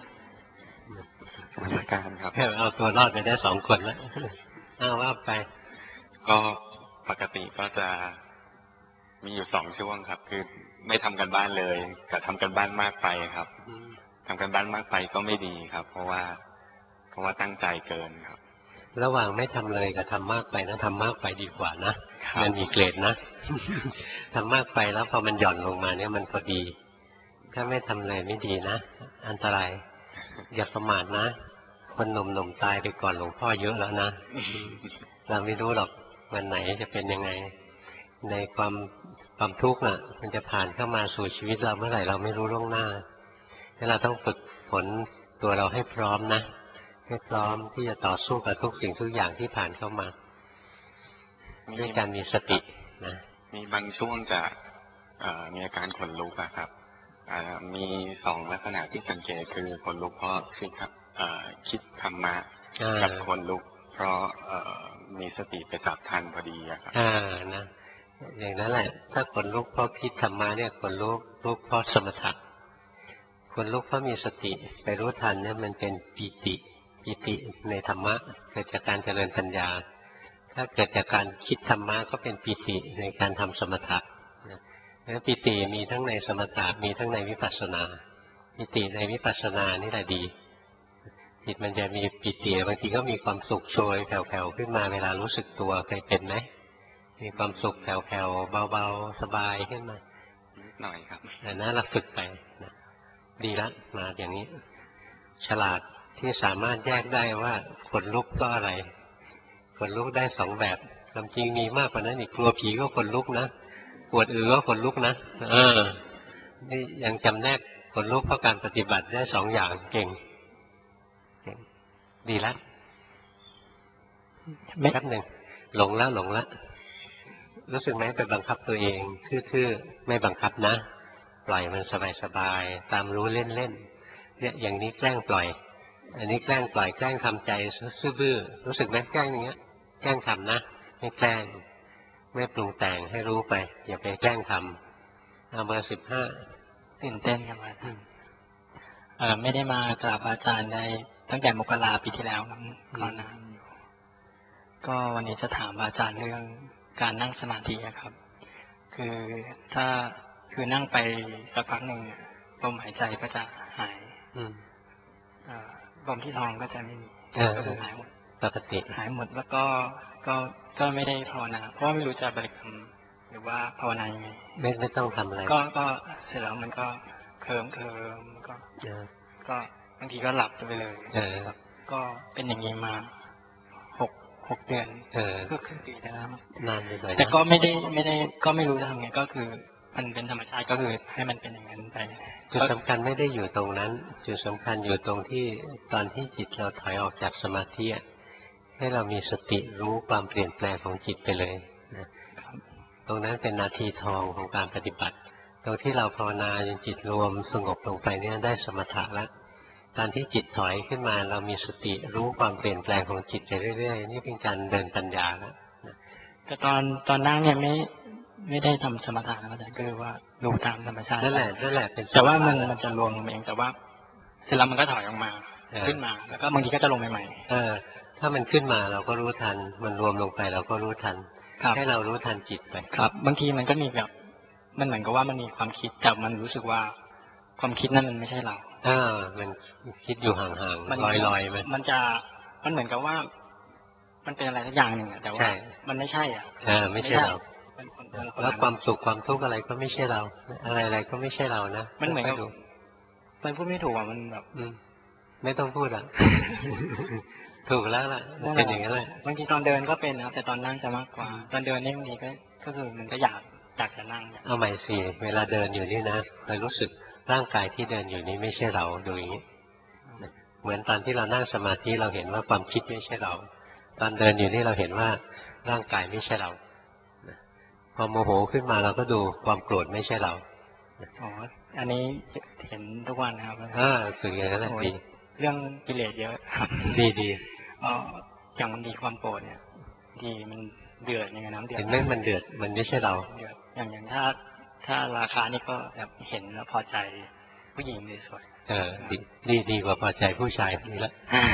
มาตรการครับเอาตัวรอดไปได้สองคนแล้วอ้าวว่าไปก็ปกติก็จะมีอยู่สองช่วงครับคือไม่ทำกันบ้านเลยกับทำกันบ้านมากไปครับทำกันบ้านมากไปก็ไม่ดีครับเพราะว่าเพราะว่าตั้งใจเกินครับระหว่างไม่ทำเลยกับทำมากไปนะทำมากไปดีกว่านะมันมีเกรดนะทำมากไปแล้วพอมันหย่อนลงมาเนี่ยมันพอดีถ้าไม่ทำเลยไม่ดีนะอันตรายอย่าประมาทนะคนหนุ่มๆตายไปก่อนหลวงพ่อเยอะแล้วนะเราไม่รู้หรอกวันไหนจะเป็นยังไงในความความทุกข์น่ะมันจะผ่านเข้ามาสู่ชีวิตเราเมื่อไหร่เราไม่รู้ล่วงหน้าให้เราต้องฝึกฝนตัวเราให้พร้อมนะให้พร้อมที่จะต่อสู้กับทุกสิ่งทุกอย่างที่ผ่านเข้ามาด้วยการมีสตินะมีบางช่วงจะมีอาการขนลุกอะครับมีสองลักษณะที่สังเกตคือขนลุกเพราะคิดคิดธรรมะกับขนลุกเพราะมีสติไปจับทันพอดีอะครับอ่านะอย่างนั้นแหละถ้าขนลุกเพราะคิดธรรมะเนี่ยขนลุกลุกเพราะสมถะขนลุกเพราะมีสติไปรู้ทันเนี่ยมันเป็นปีติปีติในธรรมะเกิดจากการเจริญปัญญาถ้าเกิดจากการคิดธรรมะก็เป็นปีติในการทำสมถะแล้วปีติมีทั้งในสมถะมีทั้งในวิปัสสนาปีติในวิปัสสนานี่แหละดีจิตมันจะมีปีติบางทีก็มีความสุขโชยแผ่วๆขึ้นมาเวลารู้สึกตัวเคยเป็นไหมมีความสุขแผ่วๆเบาๆสบายขึ้นมาหน่อยครับแต่นั้นเราฝึกไปนะดีละมาอย่างนี้ฉลาดที่สามารถแยกได้ว่าขนลุกก็อะไรขนลุกได้สองแบบความจริงมีมากกว่านั้นอีกกลัวผีก็ขนลุกนะปวดอือก็ขนลุกนะเออนี่ยังจำแนกขนลุกเพราะการปฏิบัติได้สองอย่างเก่งดีแล้วแป๊บหนึ่งหลงแล้วหลงแล้วรู้สึกไหมไปบังคับตัวเองทื่อๆไม่บังคับนะปล่อยมันสบายๆตามรู้เล่นๆเนี่ยอย่างนี้แกล้งปล่อยอันนี้แกล้งปล่อยแกล้งทำใจซื่อบื้อรู้สึกไหมแกล้งอย่างเงี้ยแกล้งทำนะไม่แกล้งไม่ปรุงแต่งให้รู้ไปอย่าไปแกล้งทำเอาเบอร์สิบห้าตื่นเต้นครับอาจารย์ไม่ได้มากราบอาจารย์ได้ตั้งแต่มกราปีที่แล้วครับก่อนหน้าก็วันนี้จะถามอาจารย์เรื่องการนั่งสมาธิครับคือถ้าคือนั่งไปสักพักหนึ่งลมหายใจก็จะหายลมที่ท้องก็จะไม่มีก็คือหายหมดปกติหายหมดแล้วก็ก็ก็ไม่ได้ภาวนาเพราะว่าไม่รู้จะบริกรรมหรือว่าภาวนายังไงไม่ไม่ต้องทำอะไรก็ก็เสร็จแล้วมันก็เคลิ้มเคลิ้มก็ก็บางทีก็หลับไปเลยก็เป็นอย่างนี้มาหกหกเดือนก็ครึ่งปีแล้วนานเลยแต่ก็ไม่ได้ไม่ได้ก็ไม่รู้จะทำไงก็คือมันเป็นธรรมชาติก็คือให้มันเป็นอย่างนั้นไปจุดสำคัญไม่ได้อยู่ตรงนั้นจุดสำคัญอยู่ตรงที่ตอนที่จิตเราถอยออกจากสมาธิให้เรามีสติรู้ความเปลี่ยนแปลงของจิตไปเลยนะตรงนั้นเป็นนาทีทองของการปฏิบัติตรงที่เราภาวนาจนจิตรวมสงบลงไปเนี่ยได้สมถะแล้วตอนที่จิตถอยขึ้นมาเรามีสติรู้ความเปลี่ยนแปลงของจิตไปเรื่อยๆนี่เป็นการเดินปัญญาแล้วแต่ตอนตอนนั่งเนี่ยไม่ไม่ได้ทำสมถะนะอาจารย์คือว่ารู้ตามธรรมชาตินั่นแหละนั่นแหละเป็นแต่ว่ามันมันจะรวมเองแต่ว่าเสร็จแล้วมันก็ถอยออกมาขึ้นมาแล้วก็บางทีก็จะลงใหม่ๆเออถ้ามันขึ้นมาเราก็รู้ทันมันรวมลงไปเราก็รู้ทันให้เรารู้ทันจิตไปครับบางทีมันก็มีแบบมันเหมือนกับว่ามันมีความคิดแต่มันรู้สึกว่าความคิดนั้นมันไม่ใช่เราเออมันคิดอยู่ห่างๆลอยๆมันมันจะมันเหมือนกับว่ามันเป็นอะไรสักอย่างหนึ่งแต่ว่ามันไม่ใช่อ่ะเออไม่ใช่เราแล้วความสุขความทุกข์อะไรก็ไม่ใช่เราอะไรๆก็ไม่ใช่เรานะมันเหมือนกับมันพูดไม่ถูกอ่ะมันแบบไม่ต้องพูดอ่ะถูกแล้วล่ะเป็นอย่างนั้นแหละบางทีตอนเดินก็เป็นนะครับแต่ตอนนั่งจะมากกว่าตอนเดินนี่บางทีก็ก็คือมันก็อยากอยากจะนั่งเอาใหม่สิเวลาเดินอยู่นี่นะเรารู้สึกร่างกายที่เดินอยู่นี้ไม่ใช่เราดูอย่างนี้เหมือนตอนที่เรานั่งสมาธิเราเห็นว่าความคิดไม่ใช่เราตอนเดินอยู่นี่เราเห็นว่าร่างกายไม่ใช่เราพอโมโหขึ้นมาเราก็ดูความโกรธไม่ใช่เราอ๋ออันนี้เห็นทุกวันนะครับอ่าสึกอย่างนั้นดีเรื่องกิเลสเยอะดีดีอ๋ออย่างมันดีความโกรธเนี่ยดีมันเดือดอย่างน้ำเดือดเห็นไหมมันเดือดมันไม่ใช่เราเดือดอย่างอย่างถ้าถ้าราคานี่ก็แบบเห็นแล้วพอใจผู้หญิงสวยเออดีดีดีกว่าพอใจผู้ชายนี่ละ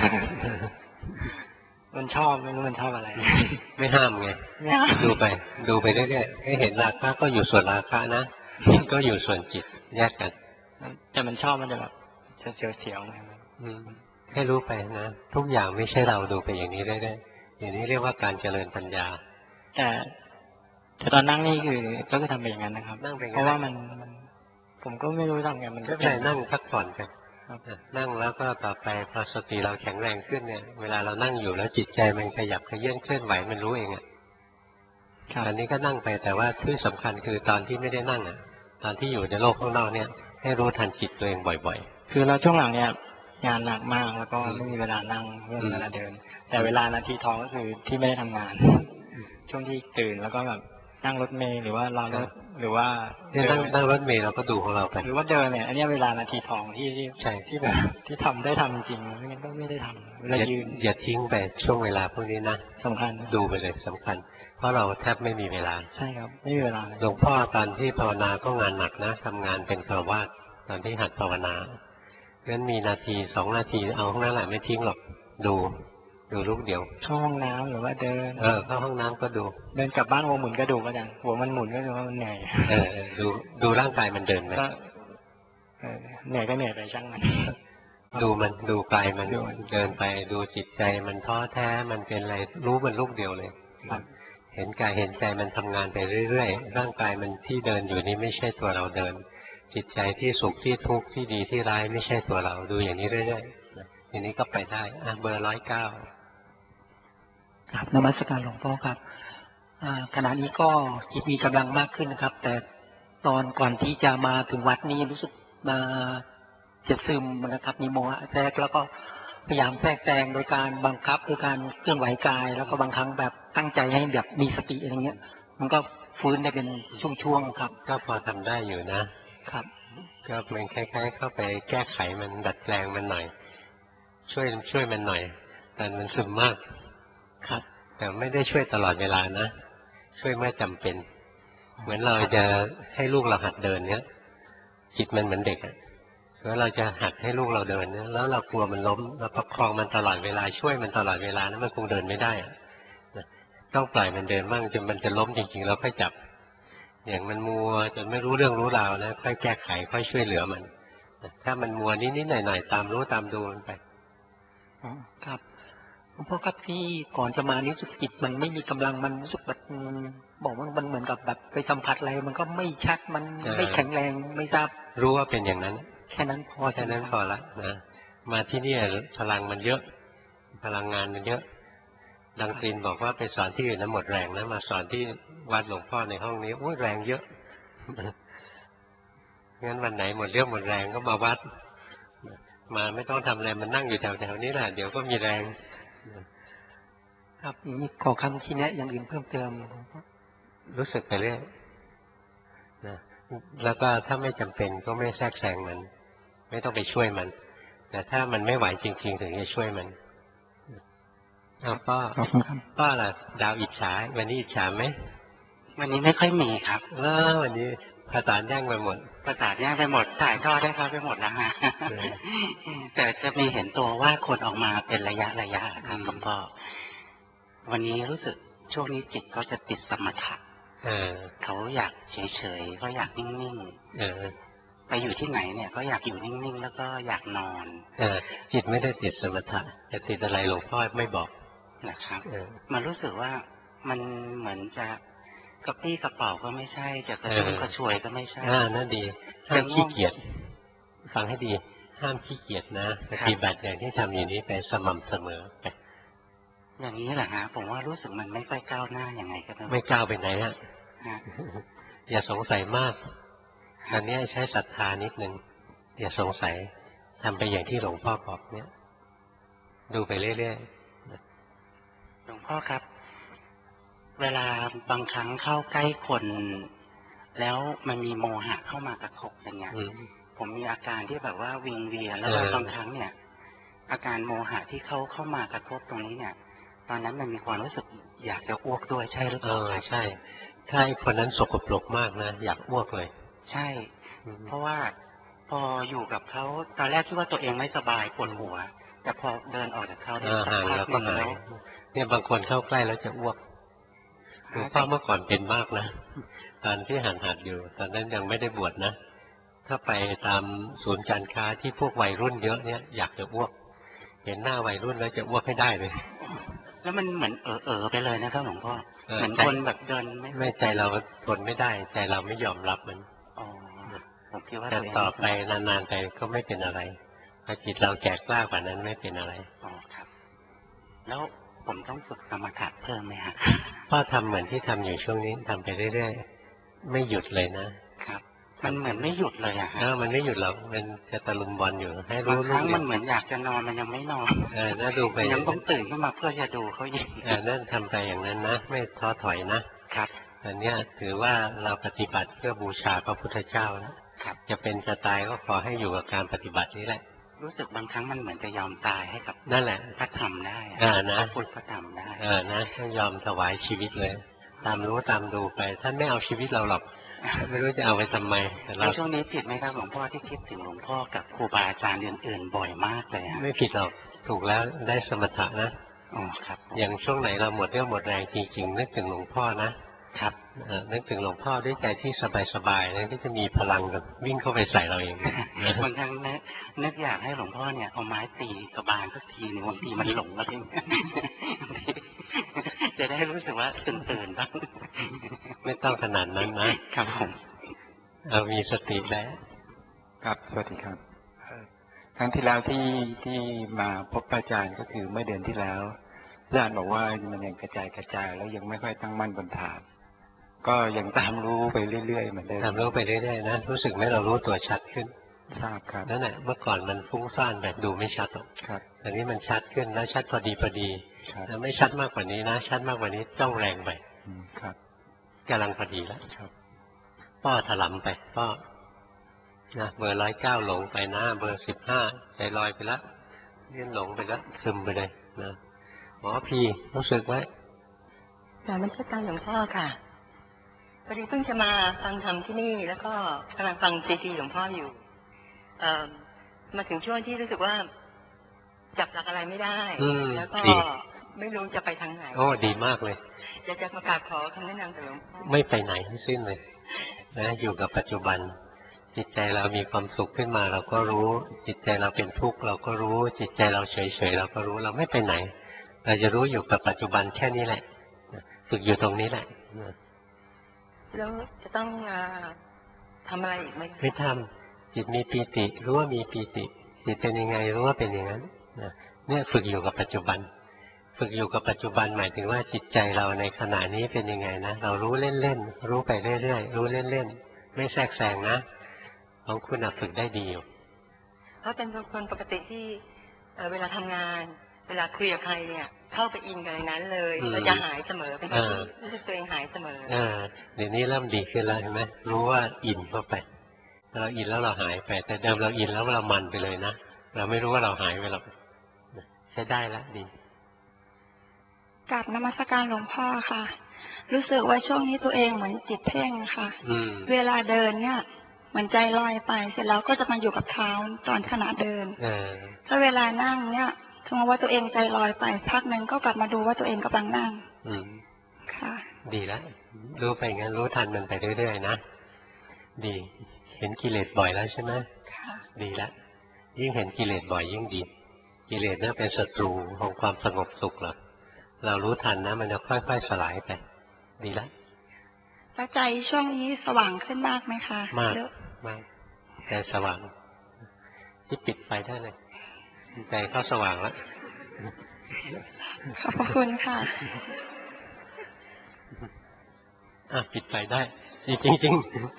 มันชอบไม่รู้มันชอบอะไรไม่ห้ามไงดูไปดูไปเรื่อยๆให้เห็นราคะก็อยู่ส่วนราคะนะก็อยู่ส่วนจิตแยกกันแต่มันชอบมันจะแบบจะเสียวๆไงให้รู้ไปนะทุกอย่างไม่ใช่เราดูไปอย่างนี้ได้ๆอย่างนี้เรียกว่าการเจริญปัญญาแต่แต่ตอนนั่งนี่คือก็คือทำไปอย่างนั้นนะครับเพราะว่ามันผมก็ไม่รู้ทำไงมันก็แค่นั่งพักผ่อนกันนั่งแล้วก็ต่อไปพอสติเราแข็งแรงขึ้นเนี่ยเวลาเรานั่งอยู่แล้วจิตใจมันขยับขยื่นเคลื่อนไหวมันรู้เองอ่ะอันนี้ก็นั่งไปแต่ว่าที่สำคัญคือตอนที่ไม่ได้นั่งอ่ะตอนที่อยู่ในโลกข้างนอกเนี่ยให้รู้ทันจิตตัวเองบ่อยๆคือเราช่วงหลังเนี่ยงานหนักมากแล้วก็ไม่มีเวลานั่งไม่มีเวลาเดินแต่เวลานาทีทองก็คือที่ไม่ได้ทำงานช่วงที่ตื่นแล้วก็แบบนั่งรถเมล์หรือว่ารอรถหรือว่านั่งนั่งรถเมล์เราก็ดูของเราไปหรือว่าเดินเนี่ยอันนี้เวลานาทีทองที่ที่ใช่ที่แบบที่ทำได้ทำจริงไม่งั้นก็ไม่ได้ทำเวลายืนอย่าทิ้งไปช่วงเวลาพวกนี้นะสำคัญดูไปเลยสำคัญเพราะเราแทบไม่มีเวลาใช่ครับไม่มีเวลาหลวงพ่อตอนที่ภาวนาก็งานหนักนะทำงานเป็นฆราวาสตอนที่หัดภาวนางั้นมีนาทีสองนาทีเอาข้างนั้นแหละไม่ทิ้งหรอกดูดูลูกเดียวเข้าห้องน้ำหรือว่าเดินเออเข้าห้องน้ำก็ดูเดินกลับบ้านหัวหมุนก็ดูก็ยังหัวมันหมุนก็คือว่ามันเหนื่อยเออดูดูร่างกายมันเดินไหมเหนื่อยก็เหนื่อยไปช่างมันดูมันดูกายมันเดินไปดูจิตใจมันท้อแท้มันเป็นอะไรรู้มันลูกเดียวเลยเห็นกายเห็นใจมันทำงานไปเรื่อยๆร่างกายมันที่เดินอยู่นี้ไม่ใช่ตัวเราเดินจิตใจที่สุขที่ทุกข์ที่ดีที่ร้ายไม่ใช่ตัวเราดูอย่างนี้เรื่อยๆอย่างนี้ก็ไปได้อ่ะเบอร์ร้อยเก้าครับนมัสการหลวงพ่อครับขณะนี้ก็จิตมีกำลังมากขึ้นนะครับแต่ตอนก่อนที่จะมาถึงวัดนี้รู้สึกมาจะซึมนะครับมีโมหะแทรกแล้วก็พยายามแทรกแซงโดยการบังคับโดยการเคลื่อนไหวกายแล้วก็บางครั้งแบบตั้งใจให้แบบมีสติอะไรเงี้ยมันก็ฟื้นได้เป็นช่วงๆครับก็พอทำได้อยู่นะครับก็มันคล้ายๆเข้าไปแก้ไขมันดัดแปลงมันหน่อยช่วยช่วยมันหน่อยแต่มันซึมมากครับแต่ไม่ได้ช่วยตลอดเวลานะช่วยเมื่อจำเป็นเหมือนเราจะให้ลูกเราหัดเดินเนี้ยจิตมันเหมือนเด็กอ่ะแล้วเราจะหัดให้ลูกเราเดินเนี้ยแล้วเรากลัวมันล้มเราประคองมันตลอดเวลาช่วยมันตลอดเวลานั้นมันคงเดินไม่ได้อ่ะต้องปล่อยมันเดินบ้างจนมันจะล้มจริงๆแล้วค่อยจับอย่างมันมัวจนไม่รู้เรื่องรู้ราวนะค่อยแก้ไขค่อยช่วยเหลือมันถ้ามันมัวนิดๆหน่อยๆตามรู้ตามดูมันไปอ๋อครับหลวงพ่อครับที่ก่อนจะมานี้สุจิตมันไม่มีกำลังมันรู้สึกแบบบอกว่ามันเหมือนกับแบบไปสัมผัสอะไรมันก็ไม่ชัดมันไม่แข็งแรงไม่ทราบรู้ว่าเป็นอย่างนั้นแค่นั้นพอแค่นั้นพอละนะมาที่นี่พลังมันเยอะพลังงานมันเยอะดังตีนบอกว่าไปสอนที่อื่นนั้นหมดแรงนะมาสอนที่วัดหลวงพ่อในห้องนี้โอ้ยแรงเยอะงั้นวันไหนหมดเรี่ยวหมดแรงก็มาวัดมาไม่ต้องทำอะไรมันนั่งอยู่แถวๆนี้แหละเดี๋ยวก็มีแรงครับนี่ขอคำที่แนะอย่างอื่นเพิ่มเติมรู้สึกไปเรื่อยนะแล้วก็ถ้าไม่จำเป็นก็ไม่แทรกแซงมันไม่ต้องไปช่วยมันแต่ถ้ามันไม่ไหวจริงๆถึงจะช่วยมันอ้าวป้าป้าล่ะดาวอิจฉาวันนี้อิจฉาไหมวันนี้ไม่ค่อยมีครับเออวันนี้ภาษาแย่งไปหมดภาษาแย่งไปหมดถ่ายทอดได้ครับไปหมดแล้วฮะแต่จะมีเห็นตัวว่าคนออกมาเป็นระยะระยะครับหลวงพ่อวันนี้รู้สึกช่วงนี้จิตเขาจะติดสมถะเขาอยากเฉยๆเขาอยากนิ่งๆไปอยู่ที่ไหนเนี่ยก็อยากอยู่นิ่งๆแล้วก็อยากนอนจิตไม่ได้ติดสมถะแต่ติดอะไรหลวงพ่อไม่บอกนะครับมันรู้สึกว่ามันเหมือนจะกระปี้กระเป๋าก็ไม่ใช่จะกระชุ่มกระชวยก็ไม่ใช่อ่านั่นดีห้ามขี้เกียจฟังให้ดีห้ามขี้เกียจนะปฏิบัติอย่างที่ทำอย่างนี้ไปสม่ำเสมอไปอย่างนี้แหละฮะผมว่ารู้สึกมันไม่ค่อยก้าวหน้ายังไงก็ไม่ก้าวไปไหนฮะอย่าสงสัยมากอันนี้ใช้ศรัทธานิดนึงอย่าสงสัยทำไปอย่างที่หลวงพ่อบอกเนี่ยดูไปเรื่อยๆหลวงพ่อครับเวลาบางครั้งเข้าใกล้คนแล้วมันมีโมหะเข้ามากระทบอย่างเงี้ยผมมีอาการที่แบบว่าวิงเวียนแล้วบางครั้งเนี่ยอาการโมหะที่เขาเข้ามากระทบตรงนี้เนี่ยตอนนั้นมันมีความรู้สึกอยากจะอ้วกด้วยใช่หรือเปล่าใช่ถ้าไอ้คนนั้นสกปรกมากนะอยากอ้วกเลยใช่เพราะว่าพออยู่กับเขาตอนแรกคิดว่าตัวเองไม่สบายปวดหัวแต่พอเดินออกจากเขาได้สักพักหนึ่งแล้วเนี่ยบางคนเข้าใกล้แล้วจะอ้วกหลวงพ่อเมื่อก่อนเป็นมากนะตอนที่หันหัดอยู่ตอนนั้นยังไม่ได้บวชนะถ้าไปตามศูนย์การค้าที่พวกวัยรุ่นเยอะเนี่ยอยากจะอ้วกเห็นหน้าวัยรุ่นแล้วจะอ้วกให้ได้เลยแล้วมันเหมือนเออเออไปเลยนะครับหลวงพ่อเหมือนคนแบบเดินไม่ไม่ใจเราทนไม่ได้ใจเราไม่ยอมรับมันอ๋อผมคิดว่าแต่ต่อไปนานๆไปก็ไม่เป็นอะไรพอจิตเราแก่กล้ากว่านั้นไม่เป็นอะไรอ๋อครับแล้วผมต้องฝึกสมถะเพิ่มไหมฮะพ่อทำเหมือนที่ทำอยู่ช่วงนี้ทำไปเรื่อยๆไม่หยุดเลยนะครับมันเหมือนไม่หยุดเลยอะฮะมันไม่หยุดหรอกมันจะตะลุมบอลอยู่ให้รู้รู้มันเหมือนอยากจะนอนมันยังไม่นอนเออน่าดูไปยังต้องตื่นขึ้นมาเพื่อจะดูเขายิงเออนั่นทำไปอย่างนั้นนะไม่ท้อถอยนะครับอันนี้ถือว่าเราปฏิบัติเพื่อบูชาพระพุทธเจ้านะครับจะเป็นจะตายก็ขอให้อยู่กับการปฏิบัตินี้แหละรู้สึกบางครั้งมันเหมือนจะยอมตายให้กับนั่นแหละพระธรรมได้อ่านะพูดพระธรรมได้เออนะต้องยอมถวายชีวิตเลยตามรู้ตามดูไปท่านไม่เอาชีวิตเราหรอกไม่รู้จะเอาไปทำไมแต่เราช่วงนี้ผิดไหมครับหลวงพ่อที่คิดถึงหลวงพ่อกับครูบาอาจารย์อื่นๆบ่อยมากเลยไม่ผิดหรอกถูกแล้วได้สมถะนะอ๋อครับอย่างช่วงไหนเราหมดเรี่ยวหมดแรงจริงๆนึกถึงหลวงพ่อนะครับนึกถึงหลวงพ่อด้วยใจที่สบายๆแล้วก็จะมีพลังแบบวิ่งเข้าไปใส่เราเองบางครั้งนึกอยากให้หลวงพ่อเนี่ยเอาไม้ตีกระบาลสักทีหนึ่งบางทีมันหลงแล้วทีจะได้รู้สึกว่าตื่นๆบ้างไม่ต้องขนาดนั้นนะครับผมเอามีสติแล้วครับสวัสดีครับครั้งที่แล้วที่ที่มาพบอาจารย์ก็คือเมื่อเดือนที่แล้วอาจารย์บอกว่ามันยังกระจายกระจายแล้วยังไม่ค่อยตั้งมั่นบนฐานก็ยังตามรู้ไปเรื่อยๆเหมือนเดิมตามรู้ไปเรื่อยๆนะรู้สึกไหมเรารู้ตัวชัดขึ้นทราบครับนั่นแหละเมื่อก่อนมันฟุ้งซ่านแบบดูไม่ชัดหรอกครับอันนี้มันชัดขึ้นแล้วชัดพอดีพอดีแล้วไม่ชัดมากกว่านี้นะชัดมากกว่านี้จ้องแรงไปครับกำลังพอดีแล้วครับป้อถลำไปป้อนะเบอร์ร้อยเก้าหลงไปนะเบอร์สิบห้าใจลอยไปแล้วเลื่อนหลงไปแล้วซึมไปเลยนะหมอพีรู้สึกไว้การมันชัดการหลวงพ่อค่ะพอดีเพิ่งจะมาฟังธรรมที่นี่แล้วก็กำลังฟังซีดีหลวงพ่ออยู่เอ่อมาถึงช่วงที่รู้สึกว่าจับหลักอะไรไม่ได้แล้วก็ไม่รู้จะไปทางไหนโอ้ดีมากเลยจะจะมากราบขอคำแนะนำจากหลวงพ่อไม่ไปไหนทั้งสิ้นเลยนะอยู่กับปัจจุบันจิตใจเรามีความสุขขึ้นมาเราก็รู้จิตใจเราเป็นทุกข์เราก็รู้จิตใจเราเฉยๆเราก็รู้เราไม่ไปไหนเราจะรู้อยู่กับปัจจุบันแค่นี้แหละฝึกอยู่ตรงนี้แหละแล้วจะต้องทำอะไรอีกไหมไม่ทำจิตมีปีติรู้ว่ามีปีติจิตเป็นยังไงรู้ว่าเป็นอย่างนั้นเนี่ยฝึกอยู่กับปัจจุบันฝึกอยู่กับปัจจุบันหมายถึงว่าจิตใจเราในขณะนี้เป็นยังไงนะเรารู้เล่นๆรู้ไปเรื่อยๆรู้เล่นๆไม่แทรกแซงนะของคุณฝึกได้ดีอยู่เพราะเป็นคนปกติที่เวลาทำงานเวลาคุยกับใครเนี่ยเข้าไปอินกันในนั้นเลยแล้วจะหายเสมอเป็นคนที่รู้สึกตัวเองหายเสมอเดี๋ยวนี้เริ่มดีขึ้นแล้วเห็นไหมรู้ว่าอินเข้าไปเราอินแล้วเราหายไปแต่เดิมเราอินแล้วเรามันไปเลยนะเราไม่รู้ว่าเราหายไปหรอกใช้ได้แล้วดีกราบนมัสการหลวงพ่อค่ะรู้สึกว่าช่วงนี้ตัวเองเหมือนจิตเพ่งค่ะเวลาเดินเนี่ยเหมือนใจลอยไปเสร็จแล้วก็จะมาอยู่กับเท้าตอนขณะเดินถ้าเวลานั่งเนี่ยสมมติว่าตัวเองใจลอยไปพักหนึ่งก็กลับมาดูว่าตัวเองกำลังนั่งค่ะดีแล้วรู้ไปงั้นรู้ทันมันไปเรื่อยๆนะดีเห็นกิเลสบ่อยแล้วใช่ไหมค่ะดีแล้วยิ่งเห็นกิเลสบ่อยยิ่งดีกิเลสน่าเป็นศัตรูของความสงบสุขหรอกเรารู้ทันนะมันจะค่อยๆสลายไปดีแล้วพระใจช่วงนี้สว่างขึ้นมากไหมคะมากมากแต่สว่างที่ปิดไปได้เลยใจก็สว่างแล้วขอบคุณค่ะอ่ะปิดไปได้จริงจริง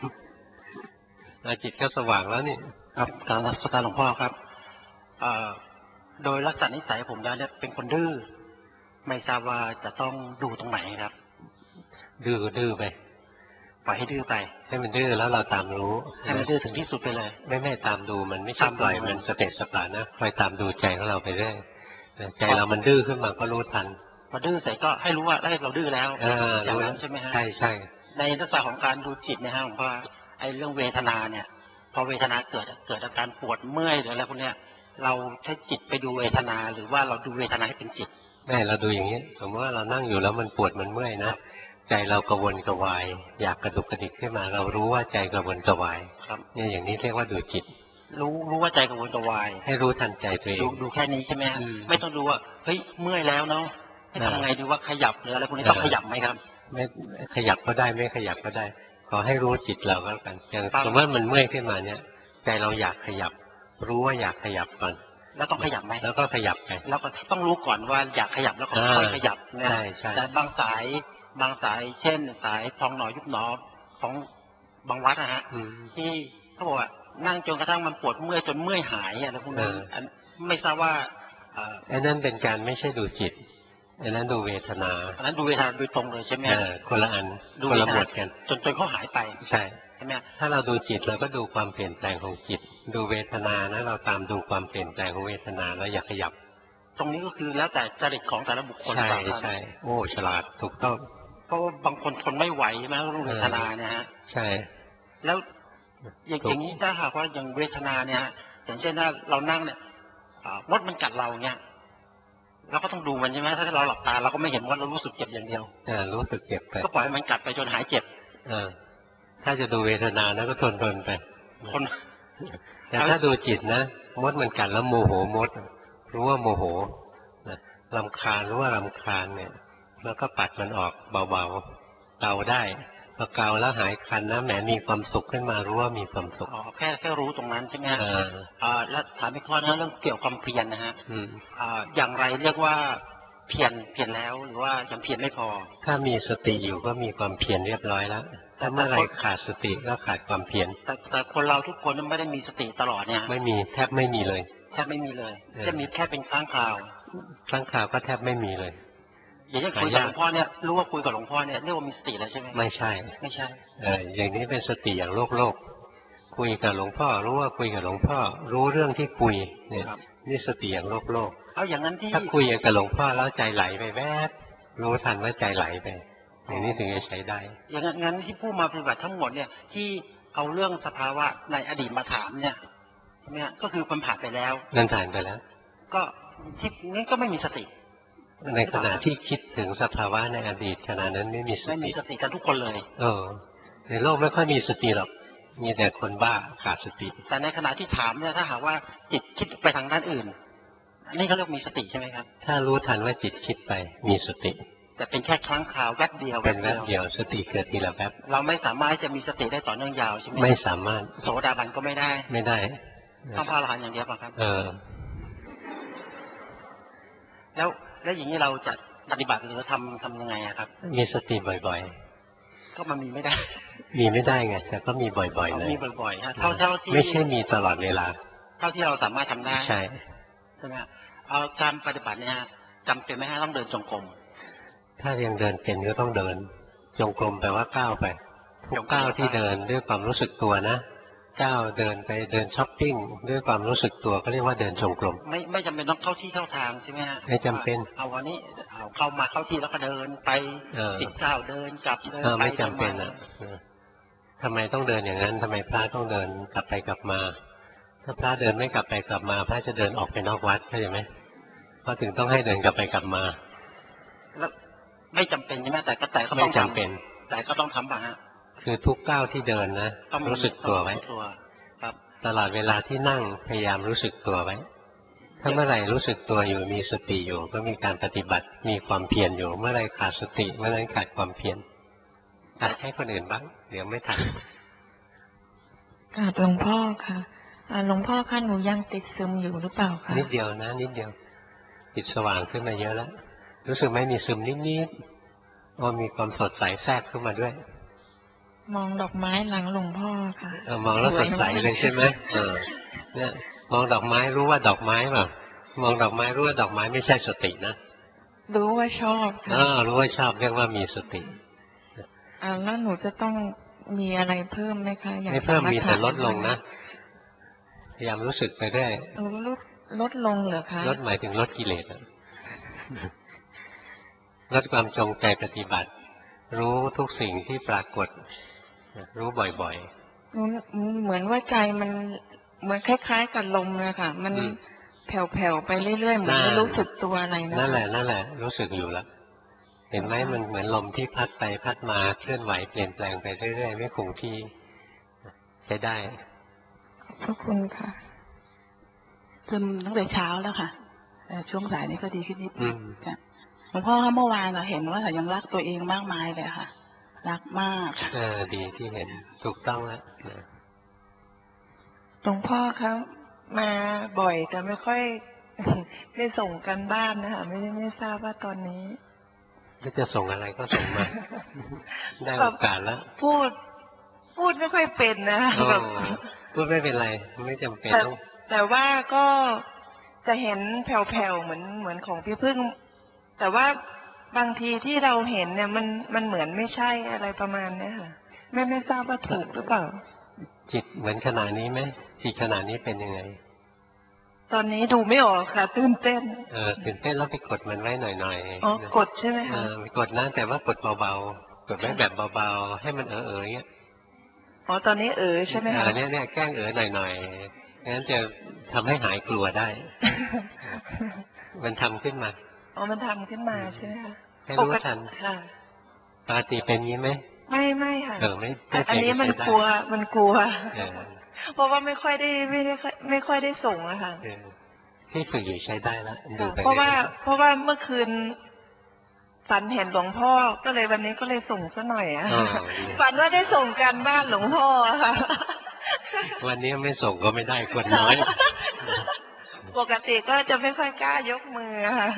จิตก็สว่างแล้วนี่ครับการรักษาหลวงพ่อครับโดยลักษณะนิสัยผมแล้วเนี่ยเป็นคนดื้อไม่ทราบว่าจะต้องดูตรงไหนครับดื้อดื้อไปปล่อยให้ดื้อไปให้มันดื้อแล้วเราตามรู้ให้มันดื้อถึงที่สุดไปเลยไม่ไม่ตามดูมันไม่ใช่ปล่อยมันสเปซสปานะคอยตามดูใจของเราไปเรื่อยใจเรามันดื้อขึ้นมาก็รู้ทันพอดื้อเสร็จก็ให้รู้ว่าได้เราดื้อแล้วอย่างนั้นใช่ไหมฮะใช่ใช่ในลักษณะของการดูจิตนะฮะผมว่าไอ้เรื่องเวทนาเนี่ยพอเวทนาเกิดเกิดอาการปวดเมื่อยหรืออะไรพวกเนี้ยเราใช้จิตไปดูเวทนาหรือว่าเราดูเวทนาให้เป็นจิตแม่เราดูอย่างนี้สมมติว่าเรานั่งอยู่แล้วมันปวดมันเมื่อยนะใจเรากระวนกระวายอยากกระดุกกระดิกขึ้นมาเรารู้ว่าใจกระวนกระวายครับเนี่ยอย่างนี้เรียกว่าดูจิตรู้รู้ว่าใจกระวนกระวายให้รู้ทันใจตัวเองดูดูแค่นี้ใช่ไหมไม่ต้องดูว่าเฮ้ยเมื่อยแล้วเนาะให้ทำไงดูว่าขยับหรืออะไรพวกนี้ต้องขยับไหมครับไม่ขยับก็ได้ไม่ขยับก็ได้ขอให้รู้จิตเราก็แล้วกันอย่างสมมติว่ามันเมื่อยขึ้นมาเนี่ยใจเราอยากขยับรู้ว่าอยากขยับก่อนแล้วต้องขยับไหมแล้วก็ขยับไปแล้วก็ต้องรู้ก่อนว่าอยากขยับแล้วก็ค่อยขยับนะแต่บางสายบางสายเช่นสายทองหน่อยุบหนอของบางวัดนะฮะที่เขาบอกว่านั่งจนกระทั่งมันปวดเมื่อยจนเมื่อยหายอะไรพวกนั้นไม่ทราบว่าอันนั้นเป็นการไม่ใช่ดูจิตอันนั้นดูเวทนาอันนั้นดูเวทนาโดยตรงเลยใช่ไหมคนละอันคนละหมวดกันจนจนเขาหายไปใช่ใช่ไหมถ้าเราดูจิตเราก็ดูความเปลี่ยนแปลงของจิตดูเวทนานะเราตามดูความเปลี่ยนแปลงของเวทนาแล้วอย่าขยับตรงนี้ก็คือแล้วแต่จริตของแต่ละบุคคลใช่ใช่โอ้ฉลาดถูกต้องเพราะว่าบางคนทนไม่ไหวใช่ไหมเรื่องเวทนาเนี่ยฮะใช่แล้วอย่างนี้ถ้าหากว่าอย่างเวทนาเนี่ยอย่างเช่นถ้าเรานั่งเนี่ยมดมันกัดเราเนี่ยเราก็ต้องดูมันใช่ไหมถ้าเราหลับตาเราก็ไม่เห็นว่าเรารู้สึกเจ็บอย่างเดียวอ่ารู้สึกเจ็บไปก็ปล่อยให้มันกัดไปจนหายเจ็บเออถ้าจะดูเวทนาแล้วก็ทนทนไปทนแต่ถ้าดูจิตนะมดมันกัดแล้วโมโหมดรู้ว่าโมโหรำคาญรู้ว่ารำคาญเนี่ยแล้วก็ปัดมันออกเบาๆเกาได้พอเกาแล้วหายคันนะแหมมีความสุขขึ้นมารู้ว่ามีความสุขอ๋อแค่แค่รู้ตรงนั้นใช่ไหมเอออ่าแล้วถามอีกข้อนะเรื่องเกี่ยวกับความเพียรนะฮะอ่าอย่างไรเรียกว่าเพียรเพียรแล้วหรือว่ายังเพียรไม่พอถ้ามีสติอยู่ก็มีความเพียรเรียบร้อยแล้วถ้าเมื่อไรขาดสติก็ขาดความเพียรแต่แต่คนเราทุกคนไม่ได้มีสติตลอดเนี่ยไม่มีแทบไม่มีเลยแทบไม่มีเลยจะมีแค่เป็นครั้งคราวครั้งคราวก็แทบไม่มีเลยอย่างนี้คุยกับหลวงพ่อเนี่ยรู้ว่าคุยกับหลวงพ่อเนี่ยเรียกว่ามีสติแล้วใช่ไหมไม่ใช่ไม่ใช่เอออย่างนี้เป็นสติอย่างโลกโลกคุยกับหลวงพ่อรู้ว่าคุยกับหลวงพ่อรู้เรื่องที่คุยเนี่ยนี่สติอย่างโลกโลกเอาอย่างนั้นที่ถ้าคุยกับหลวงพ่อแล้วใจไหลไปแวบรู้ทันว่าใจไหลไปอย่างนี้ถึงจะใช้ได้อย่างนั้นที่ผู้มาปฏิบัติทั้งหมดเนี่ยที่เอาเรื่องสภาวะในอดีตมาถามเนี่ยใช่ไหมก็คือคนผ่านไปแล้วนั่นผ่านไปแล้วก็ที่นี้ก็ไม่มีสติในขณะที่คิดถึงสภาวะในอดีตขณะนั้นไม่มีสติไม่มีสติกันทุกคนเลยเออในโลกไม่ค่อยมีสติหรอกมีแต่คนบ้าขาดสติแต่ในขณะที่ถามเนี่ยถ้าหากว่าจิตคิดไปทางด้านอื่นอันนี้เขาเรียกมีสติใช่ไหมครับถ้ารู้ทันว่าจิตคิดไปมีสติแต่เป็นแค่ครั้งคราวแวบเดียวเป็นแวบเดียวสติเกิดทีละแวบเราไม่สามารถจะมีสติได้ต่อเนื่องยาวใช่ไหมไม่สามารถโสดาบันก็ไม่ได้ไม่ได้ต้องพระอรหันต์อย่างเดียวครับเออแล้วแล้วอย่างนี้เราจะปฏิบัติหรือทำทำยังไงครับมีสติบ่อยๆก็มันมีไม่ได้มีไม่ได้ไงแต่ก็มีบ่อยๆเลยมีบ่อยๆฮะเท่าเท่าที่ไม่ใช่มีตลอดเวลาเท่าที่เราสามารถทำได้ใช่ใช่ไหมเอาการปฏิบัติเนี่ยจำเป็นไหมฮะต้องเดินจงกรมถ้ายังเดินเป็นก็ต้องเดินจงกรมแปลว่าก้าวไปทุกก้าวที่เดินด้วยความรู้สึกตัวนะก้าวเดินไปเดินช้อปปิ้งด้วยความรู้สึกตัวก็เรียกว่าเดินจงกรมไม่ไม่จำเป็นต้องเข้าที่เข้าทางใช่ไหมฮะไม่จำเป็นเอาวันนี้เอาเข้ามาเข้าที่แล้วก็เดินไปสิบก้าวเดินกลับเดินไปไม่จำเป็นอ่ะทำไมต้องเดินอย่างนั้นทำไมพระต้องเดินกลับไปกลับมาถ้าพระเดินไม่กลับไปกลับมาพระจะเดินออกไปนอกวัดเข้าใจไหมเพราะถึงต้องให้เดินกลับไปกลับมาแล้วไม่จำเป็นใช่ไหมแต่ก็แต่ก็ต้องจำเป็นแต่ก็ต้องทำบ้างฮะคือทุกก้าวที่เดินนะต้องรู้สึกตัวไว้ครับตลอดเวลาที่นั่งพยายามรู้สึกตัวไว้ถ้าเมื่อไหร่รู้สึกตัวอยู่มีสติอยู่ก็มีการปฏิบัติมีความเพียรอยู่เมื่อไหร่ขาดสติเมื่อไหร่ขาดความเพียรหัดให้คนอื่นบ้างเดี๋ยวไม่ทันกราบหลวงพ่อค่ะหลวงพ่อคะหนูยังติดซึมอยู่หรือเปล่าคะนิดเดียวนะนิดเดียวจิตสว่างขึ้นมาเยอะแล้วรู้สึกไหมมีซึมนิดๆอ๋อมีความสดใสแทรกขึ้นมาด้วยมองดอกไม้หลังหลวงพ่อค่ะเออมองแล้วสดใสเลยใช่ไหมเออเนี่ยมองดอกไม้รู้ว่าดอกไม้เปล่ามองดอกไม้รู้ว่าดอกไม้ไม่ใช่สตินะรู้ว่าชอบเออรู้ว่าชอบเรียกว่ามีสติอ่าแล้วหนูจะต้องมีอะไรเพิ่มไหมคะอย่างไม่เพิ่มมีแต่ลดลงนะพยายามรู้สึกไปได้ลดลดลงเหรอคะลดหมายถึงลดกิเลสลดความจงใจปฏิบัติรู้ทุกสิ่งที่ปรากฏรู้บ่อยๆเหมือนว่าใจมันเหมือนคล้ายๆกับลมเลยค่ะมันแผ่วๆไปเรื่อยๆเหมือนไม่รู้สึกตัวอะไรนะนั่นแหละนั่นแหละรู้สึกอยู่แล้วเห็นไหมมันเหมือนลมที่พัดไปพัดมาเคลื่อนไหวเปลี่ยนแปลงไปเรื่อยๆไม่คงที่ใช้ได้ขอบคุณค่ะจนตั้งแต่เช้าแล้วค่ะแต่ช่วงสายนี้ก็ดีขึ้นนิดนึงหลวงพ่อคะเมื่อวานเราเห็นว่ายังรักตัวเองมากมายเลยค่ะรักมากเออดีที่เห็นถูกต้องแล้วหลวงพ่อครับมาบ่อยแต่ไม่ค่อยได้ส่งกันบ้านนะคะไม่ไม่ทราบว่าตอนนี้ถ้าจะส่งอะไรก็ส่งมาได้โอกาสแล้วพูดพูดไม่ค่อยเป็นนะแบบพูดไม่เป็นไรไม่จำเป็นต้องแต่ว่าก็จะเห็นแผ่วๆเหมือนเหมือนของพี่พึ่งแต่ว่าบางทีที่เราเห็นเนี่ยมันมันเหมือนไม่ใช่อะไรประมาณนี้ค่ะไม่ไม่ทราบว่าถูกหรือเปล่าจิตเหมือนขณะนี้ไหมจิตขณะนี้เป็นยังไงตอนนี้ดูไม่ออกค่ะตื่นเต้นเออตื่นเต้นแล้วไปกดมันไว้หน่อยๆอ๋อกดใช่ไหมคะเออกดนะแต่ว่ากดเบาๆกดไว้แบบเบาๆให้มันเออเออเงี้ยอ๋อตอนนี้เออใช่ไหมคะเนี่ยเนี่ยแกล้งเออหน่อยๆงั้นจะทำให้หายกลัวได้มันทำขึ้นมาอ๋อมันทำขึ้นมาใช่ไหมคะให้รู้ทันค่ะปกติเป็นงี้ไหมไม่ไม่ค่ะเออไม่อันนี้มันกลัวมันกลัวเพราะว่าไม่ค่อยได้ไม่ได้ไม่ค่อยได้ส่งอะค่ะที่ฝึกอยู่ใช้ได้แล้วเพราะว่าเพราะว่าเมื่อคืนฝันเห็นหลวงพ่อก็เลยวันนี้ก็เลยส่งซะหน่อยอะฝันว่าได้ส่งการบ้านหลวงพ่อค่ะวันนี้ไม่ส่งก็ไม่ได้คนน้อยปกติก็จะไม่ค่อยกล้ายกมือค่ะ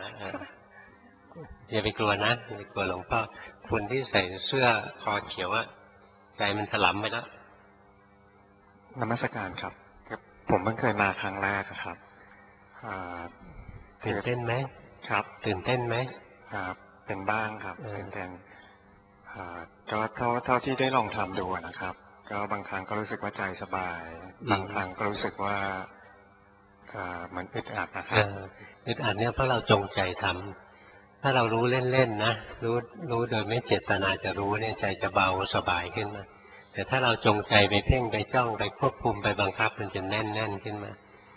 อย่าไปกลัวนะอย่าไปกลัวหลวงพ่อคนที่ใส่เสื้อคอเขียวอะใจมันถลำไปแล้วนมัสการครับผมเพิ่งเคยมาครั้งแรกครับตื่นเต้นไหมครับตื่นเต้นไหมครับเป็นบ้างครับตื่นเต้นก็เท่าเท่าที่ได้ลองทำดูนะครับก็บางครั้งก็รู้สึกว่าใจสบายบางครั้งก็รู้สึกว่าเหมือนอึดอัดนะครับอึดอัดเนี่ยเพราะเราจงใจทำถ้าเรารู้เล่นๆนะรู้รู้โดยไม่เจตนาจะรู้เนี่ยใจจะเบาสบายขึ้นมาแต่ถ้าเราจงใจไปเพ่งไปจ้องไปควบคุมไปบังคับมันจะแน่นแน่นขึ้นมา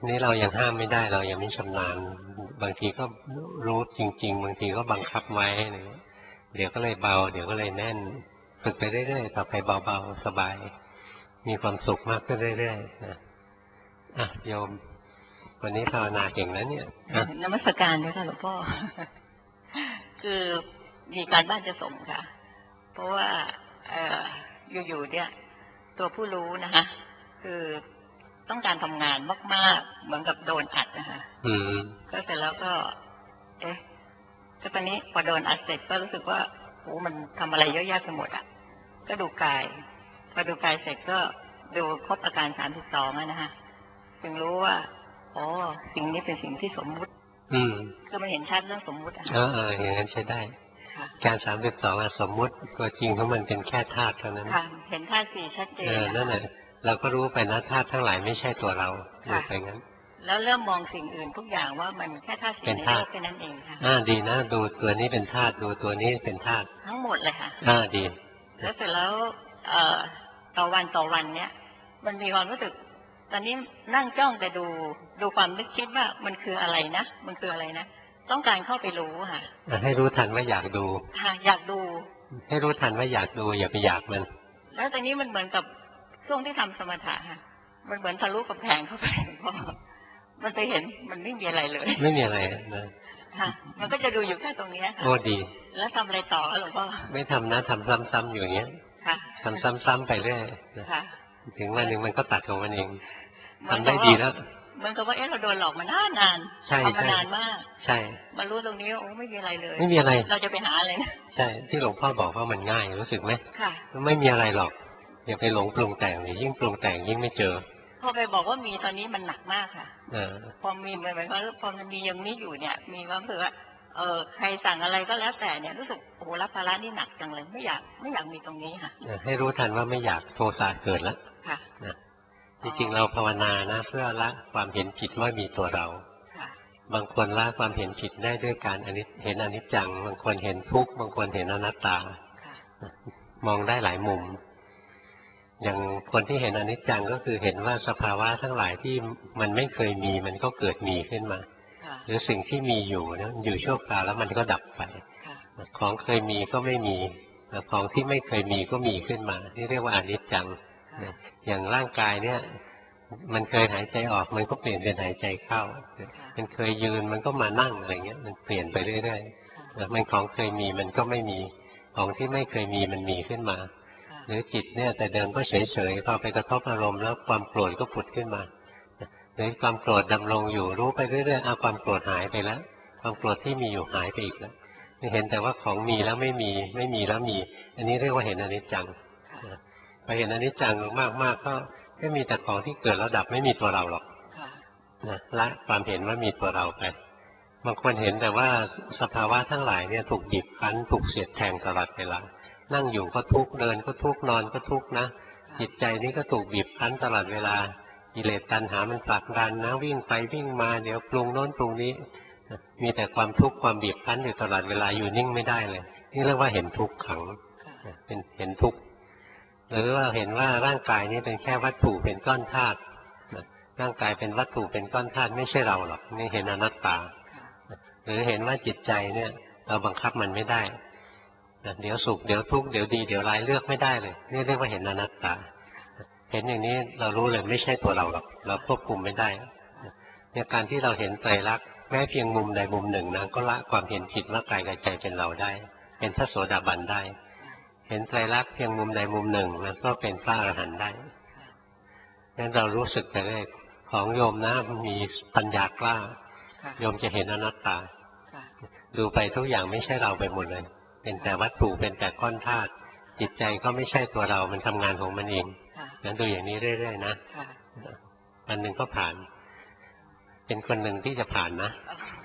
นี่เรายังห้ามไม่ได้เรายังไม่ชำนาญบางทีก็รู้จริงๆบางทีก็บังคับไว้อะไรเงี้ยเดี๋ยวก็เลยเบาเดี๋ยวก็เลยแน่นฝึกไปเรื่อยๆต่อไปเบาๆสบายมีความสุขมากขึ้นเรื่อยๆนะอ่ะโยมวันนี้ภาวนาเก่งแล้วเนี่ยนมัสการด้วยค่ะหลวงพ่อคือมีการบ้านจะส่งค่ะเพราะว่าเอ่ออยู่ๆเนี่ยตัวผู้รู้นะคะคือต้องการทำงานมากๆเหมือนกับโดนอัดนะคะก็เสร็จแล้วก็เอ๊ะก็ตอนนี้พอโดนอัดเสร็จก็รู้สึกว่าโอ้มันทำอะไรเยอะแยะไปหมดอ่ะก็ดูกายพอดูกายเสร็จก็ดูครบอาการสามสิบสองนะคะจึงรู้ว่าอ๋อสิ่งนี้เป็นสิ่งที่สมมุติอืมคือมันเห็นชัดเรื่องสมมุติอ่ะเออเอออย่างนั้นใช้ได้การสามสิบสองสมมุติตัวจริงของมันเป็นแค่ธาตุเท่านั้นค่ะเห็นธาตุสี่ชัดเจนเออนั่นแหละเราก็รู้ไปนะธาตุทั้งหลายไม่ใช่ตัวเราดูไปงั้นแล้วเริ่มมองสิ่งอื่นทุกอย่างว่ามันแค่ธาตุสี่ในโลกแค่นั้นเองค่ะอ่าดีนะดูตัวนี้เป็นธาตุดูตัวนี้เป็นธาตุทั้งหมดเลยค่ะอ่าดีแล้วเสร็จแล้วเอ่อต่อวันต่อวันเนี้ยมันมีความรู้สึกตอนนี้นั่งจ้องแต่ดูดูความนึกคิดว่ามันคืออะไรนะมันคืออะไรนะต้องการเข้าไปรู้ค่ะให้รู้ทันว่าอยากดูค่ะอยากดูให้รู้ทันว่าอยากดูอย่าไปอยากมันแล้วตอนนี้มันเหมือนกับช่วงที่ทำสมถะค่ะมันเหมือนทะลุกับแผงเข้าไปเพราะมันไปเห็นมันไม่มีอะไรเลยไม่มีอะไรนะค่ะมันก็จะดูอยู่แค่ตรงนี้ค่ะโอ้ดีแล้วทำอะไรต่อหลวงพ่อไม่ทำนะทำซ้ำๆอยู่อย่างเงี้ยค่ะทำซ้ำๆไปเรื่อยค่ะถึงวันหนึ่งมันก็ตัดของมันเองทำได้ดีแล้วมันก็ว่าเอ๊ะเราโดนหลอกมานานนานทำมานานมากใช่มารู้ตรงนี้โอ้ไม่มีอะไรเลยไม่มีอะไรเราจะไปหาอะไรนะใช่ที่หลวงพ่อบอกว่ามันง่ายรู้สึกไหมค่ะไม่มีอะไรหรอกอย่าไปหลงปรุงแต่งเลยยิ่งปรุงแต่งยิ่งไม่เจอพอไปบอกว่ามีตอนนี้มันหนักมากค่ะอพอมีหมายความว่าพอมันมียังนี้อยู่เนี่ยมีความรู้สึกว่าเออใครสั่งอะไรก็แล้วแต่เนี่ยรู้สึกโอ้รับภาระนี่หนักจังเลยไม่อยากไม่อยากมีตรงนี้ค่ะให้รู้ทันว่าไม่อยากโทสะเกิดแล้วค่ะจริงๆเราภาวนานะเพื่อละความเห็นผิดว่ามีตัวเราบางคนละความเห็นผิดได้ด้วยการอนิจเห็นอนิจจังบางคนเห็นทุกข์บางคนเห็นอนัตตามองได้หลายมุมอย่างคนที่เห็นอนิจจังก็คือเห็นว่าสภาวะทั้งหลายที่มันไม่เคยมีมันก็เกิดมีขึ้นมาหรือสิ่งที่มีอยู่นะอยู่ชั่วคราวแล้วมันก็ดับไปของเคยมีก็ไม่มีของที่ไม่เคยมีก็มีขึ้นมานี่เรียกว่าอนิจจังอย่างร่างกายเนี่ยมันเคยหายใจออกมันก็เปลี่ยนเป็นหายใจเข้ามันเคยยืนมันก็มานั่งอะไรเงี้ยมันเปลี่ยนไปเรื่อยๆมันของเคยมีมันก็ไม่มีของที่ไม่เคยมีมันมีขึ้นมาหรือจิตเนี่ยแต่เดิมก็เฉยๆพอไปกระทบอารมณ์แล้วความโกรธก็ผุดขึ้นมาหรือความโกรธดำรงอยู่รู้ไปเรื่อยๆเอาความโกรธหายไปแล้วความโกรธที่มีอยู่หายไปอีกแล้วเห็นแต่ว่าของมีแล้วไม่มีไม่มีแล้วมีอันนี้เรียกว่าเห็นอนิจจังพอเห็นอนิจจังมากๆก็ไม่มีแต่ของที่เกิดแล้วดับไม่มีตัวเราหรอกนะละความเห็นว่ามีตัวเราไปบางคนเห็นแต่ว่าสภาวะทั้งหลายเนี่ยถูกบีบคั้นถูกเสียดแทงตลอดเวลานั่งอยู่ก็ทุกข์เดินก็ทุกข์นอนก็ทุกข์นะจิตใจนี้ก็ถูกบีบคั้นตลอดเวลากิเลสตัณหามันผลักดันนะวิ่งไปวิ่งมาเดี๋ยวปรุงโน้นปรุงนี้มีแต่ความทุกข์ความบีบคั้นอยู่ตลอดเวลาอยู่นิ่งไม่ได้เลยนี่เรียกว่าเห็นทุกข์ขังเป็นเห็นทุกข์หรือว่าเห็นว่าร่างกายนี้เป็นแค่วัตถุเป็นก้อนธาตุร่างกายเป็นวัตถุเป็นก้อนธาตุไม่ใช่เราหรอกนี่เห็นอนัตตาหรือเห็นว่าจิตใจเนี่ยเราบังคับมันไม่ได้เดี๋ยวสุขเดี๋ยวทุกข์เดี๋ยวดีเดี๋ยวร้ายเลือกไม่ได้เลยนี่เรียกว่าเห็นอนัตตาเห็นอย่างนี้เรารู้เลยไม่ใช่ตัวเราหรอกเราควบคุมไม่ได้ในการที่เราเห็นไตรลักษณ์แม้เพียงมุมใดมุมหนึ่งนะก็ละความเห็นผิดว่ากายกับใจเป็นเราได้เป็นพระโสดาบันได้เห็นไตรลักษณ์เพียงมุมใดมุมหนึ่งนะก็เป็นพระอรหันต์ได้งั้นเรารู้สึกแต่แรกของโยมนะมีปัญญากล้าโยมจะเห็นอนัตตาดูไปทุกอย่างไม่ใช่เราไปหมดเลยเป็นแต่วัตถุเป็นแต่ก้อนธาตุจิตใจก็ไม่ใช่ตัวเรามันทำงานของมันเองงั้นดูอย่างนี้เรื่อยๆนะวันหนึ่งก็ผ่านเป็นคนหนึ่งที่จะผ่านนะ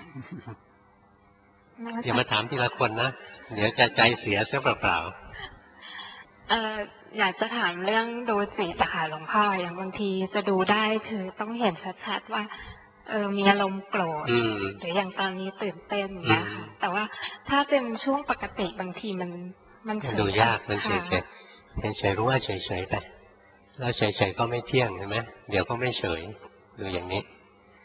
อย่ามาถามทีละคนนะเดี๋ยวจะใจเสียเสียเปล่าเอ่ออยากจะถามเรื่องดูจิตค่ะหลวงพ่ออย่างบางทีจะดูได้คือต้องเห็นชัดๆว่าเออมีอารมณ์โกรธหรืออย่างตอนนี้ตื่นเต้นนะคะแต่ว่าถ้าเป็นช่วงปกติบางทีมันมันดูยากมันเฉยๆเฉยๆรู้ว่าเฉยๆไปแล้วเฉยๆก็ไม่เที่ยงใช่ไหมเดี๋ยวก็ไม่เฉยดูอย่างนี้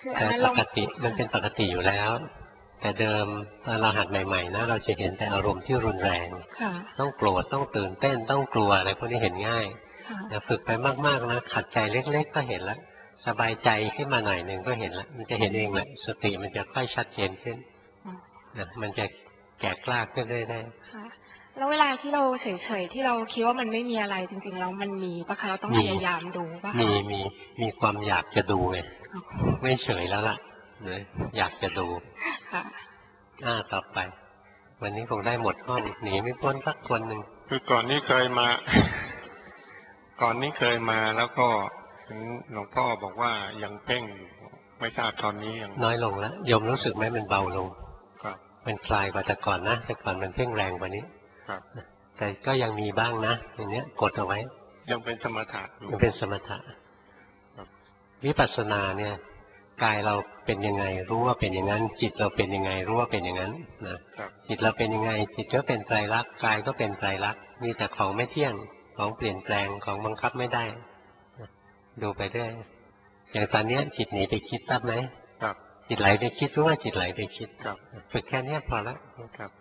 แต่ปกติมันเป็นปกติอยู่แล้วแต่เดิมตอนเราหัดใหม่ๆนะเราจะเห็นแต่อารมณ์ที่รุนแรงต้องโกรธต้องตื่นเต้นต้องกลัวอะไรพวกนี้เห็นง่ายแต่ฝึกไปมากๆนะขัดใจเล็กๆก็เห็นแล้วสบายใจขึ้นมาหน่อยหนึ่งก็เห็นแล้วมันจะเห็นเองแหละสติมันจะค่อยชัดเจนขึ้นนะมันจะแก่กล้าขึ้นเรื่อยๆแล้วเวลาที่เราเฉยๆที่เราคิดว่ามันไม่มีอะไรจริงๆแล้วมันมีปะคะเราต้องพยายามดูปะมีมีมีความอยากจะดูไงไม่เฉยแล้วล่ะเลยอยากจะดูค่ะอ่าต่อไปวันนี้คงได้หมดห้องหนีไม่พ้นสักคนหนึ่งคือก่อนนี้เคยมา ก่อนนี้เคยมาแล้วก็หลวงพ่อบอกว่ายังเพ่งไม่ทราบตอนนี้ยังน้อยลงแล้วยมรู้สึกไหมมันเบาลงครับมันคลายกว่าแต่ก่อนนะแต่ก่อนมันเพ่งแรงกว่านี้ครับแต่ก็ยังมีบ้างนะอย่างเนี้ยกดเอาไว้ยังเป็นสมถะยังเป็นสมถะวิปัสสนาเนี่ยกายเราเป็นยังไงรู้ว่าเป็นอย่างนั้นจิตเราเป็นยังไงรู้ว่าเป็นอย่างนั้นนะจิตเราเป็นยังไงจิตก็เป็นไตรลักษณ์กายก็เป็นไตรลักษณ์มีแต่ของไม่เที่ยงของเปลี่ยนแปลงของบังคับไม่ได้ดูไปเรื่อยอย่างตอนนี้จิตหนีไปคิดตั้งไหมครับจิตไหลไปคิดรู้ว่าจิตไหลไปคิดครับฝึกแค่นี้พอแล้วครับ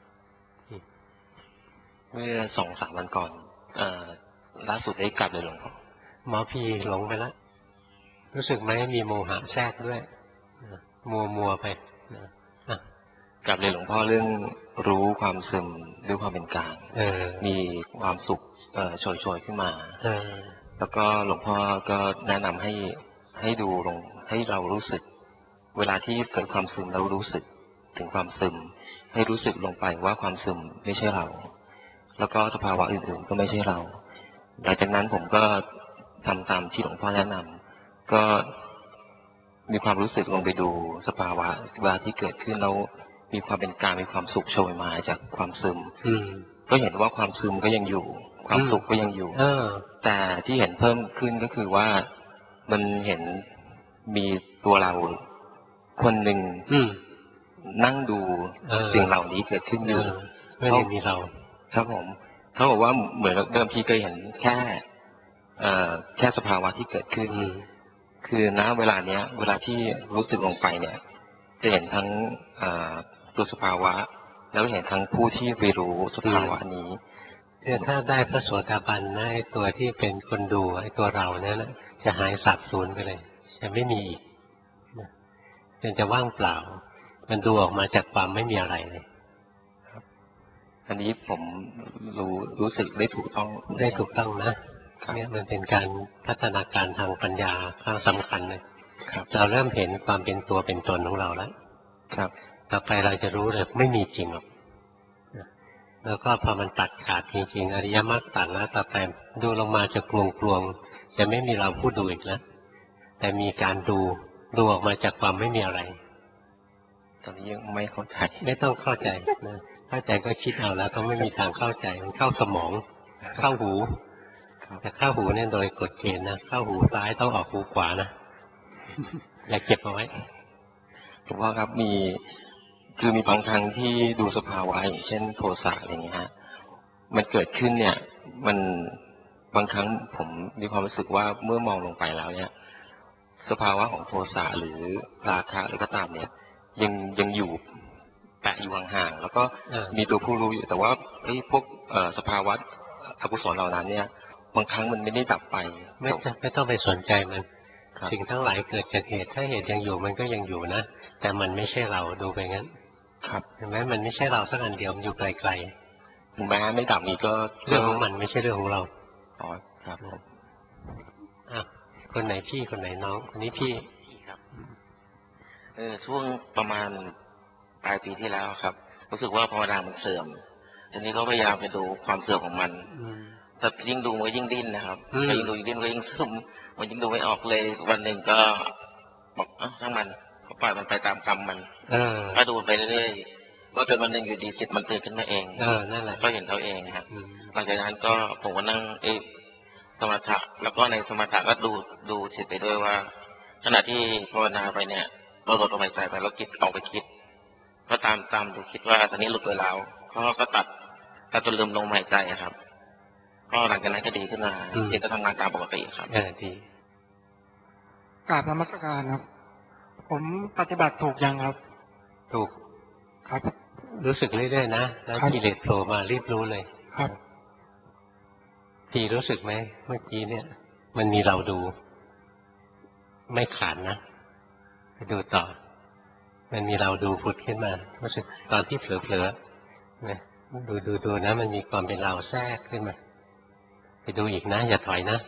เมื่อสองสามวันก่อนเอ่อล่าสุดได้กลับเลยหลวงพ่อหมอพีหลงไปแล้วรู้สึกไหมมีโมหะแทรกด้วยมัวมัวไปกลับเลยหลวงพ่อเรื่องรู้ความซึมด้วยความเป็นกลางมีความสุขโชยๆขึ้นมาแล้วก็หลวงพ่อก็แนะนำให้ให้ดูลงให้เรารู้สึกเวลาที่เกิดความซึมเรารู้สึกถึงความซึมให้รู้สึกลงไปว่าความซึมไม่ใช่เราแล้วก็สภาวะอื่นๆก็ไม่ใช่เราหลังจากนั้นผมก็ทำตามที่หลวงพ่อแนะนำก็มีความรู้สึกลงไปดูสภาวะเวลาที่เกิดขึ้นแล้วมีความเป็นกลางมีความสุขโชยมาจากความซึมก็เห็นว่าความซึมก็ยังอยู่ความสุขก็ยังอยู่แต่ที่เห็นเพิ่มขึ้นก็คือว่ามันเห็นมีตัวเราคนหนึ่งนั่งดูสิ่งเหล่านี้เกิดขึ้นอยู่ไม่ได้มีเราครับผมเขาบอกว่าเหมือนเดิมทีเคยเห็นแค่แค่สภาวะที่เกิดขึ้นคือณเวลาเนี้ยเวลาที่รู้สึกลงไปเนี่ยจะเห็นทั้งตัวสภาวะแล้วเห็นทั้งผู้ที่ไปรู้สภาวะนี้เนี่ยถ้าได้พระโสดาบันนะไอ้ตัวที่เป็นคนดูไอ้ตัวเราเนี่ยนะจะหายสับสูญไปเลยจะไม่มีอีกมันจะว่างเปล่ามันดูออกมาจากความไม่มีอะไรเลยครับอันนี้ผมรู้รู้สึกได้ถูกต้องได้ถูกต้องนะเนี่ยมันเป็นการพัฒนาการทางปัญญาครั้งสำคัญเลยเราเริ่มเห็นความเป็นตัวเป็นตนของเราแล้วครับต่อไปเราจะรู้เลยไม่มีจริงหรอกแล้วก็พอมันตัดขาดจริงๆอริยมรรคตัดแล้วต่อไปดูลงมาจะกลวงกลวงจะไม่มีเราผู้ดูอีกแล้วแต่มีการดูดูออกมาจากความไม่มีอะไรตอนนี้ยังไม่เข้าใจไม่ต้องเข้าใจนะเข้าใจก็คิดเอาแล้วก็ไม่มีทางเข้าใจมันเข้าสมองเข้าหูแต่เข้าหูเนี่ยโดยกฎเกณฑ์นะเข้าหูซ้ายต้องออกหูขวานะอย่าเก็บเอาไว้ผมว่าครับมีคือมีบางครั้งที่ดูสภาวะอย่างเช่นโทสะอะไรอย่างเงี้ยฮะมันเกิดขึ้นเนี่ยมันบางครั้งผมมีความรู้สึกว่าเมื่อมองลงไปแล้วเนี่ยสภาวะของโทสะหรือราคะหรือก็ตามเนี่ยยังยังอยู่แปะอยู่ห่างๆแล้วก็มีตัวผู้รู้อยู่แต่ว่าไอ้พวกสภาวะอกุศลเหล่านั้นเนี่ยบางครั้งมันไม่ได้ดับไปไม่ไม่ต้องไปสนใจมันสิ่งทั้งหลายเกิดจากเหตุถ้าเหตุยังอยู่มันก็ยังอยู่นะแต่มันไม่ใช่เราดูไปงั้นครับเห็นไหมมันไม่ใช่เราสักอันเดียวมันอยู่ไกลๆถึงแม้ไม่ดับนี้ก็เรื่องของมันไม่ใช่เรื่องของเราอ๋อครับผมอ่ะคนไหนพี่คนไหนน้องคนนี้พี่ครับเออช่วงประมาณปลายปีที่แล้วครับรู้สึกว่าภาวนามันเสื่อมทีนี้ก็พยายามไปดูความเสื่อมของมันแต่ยิ่งดูมันยิ่งดิ้นนะครับยิ่งดูยิ่งดิ้นก็ยิ่งซึมมันยิ่งดูไม่ออกเลยวันหนึ่งก็บอกเอ้าช่างมันก็ปล่อยมันไปตามกรรมมันก็ดูไปเรื่อยๆก็จนวันหนึ่งอยู่ดีจิตมันตื่นขึ้นมาเองเออนั่นแหละก็เห็นเขาเองครับหลังจากนั้นก็ผมก็นั่งเอสมถะแล้วก็ในสมถะก็ดูดูจิตไปด้วยว่าขณะที่ภาวนาไปเนี่ยเราหลุดออกไปใจไปแล้วจิตออกไปคิดก็ตามตามดูคิดว่าตอนนี้หลุดไปแล้วก็ก็ตัดตัดจนลืมลงหายใจครับก็หลังจากนั้นก็ดีขึ้นมาจิตก็ทำงานตามปกติครับเออดีกราบนมัสการครับผผมปฏิบัติถูกยังครับถูกครับรู้สึกเรื่อยๆนะแล้วกิเลสโผล่มารีบรู้เลยครับทีรู้สึกไหมเมื่อกี้เนี่ยมันมีเราดูไม่ขาดนะไปดูต่อมันมีเราดูผุดขึ้นมารู้สึกตอนที่เผลอๆนะดูดูดูนะมันมีความเป็นเราแทรกขึ้นมาไปดูอีกนะอย่าถอยนะ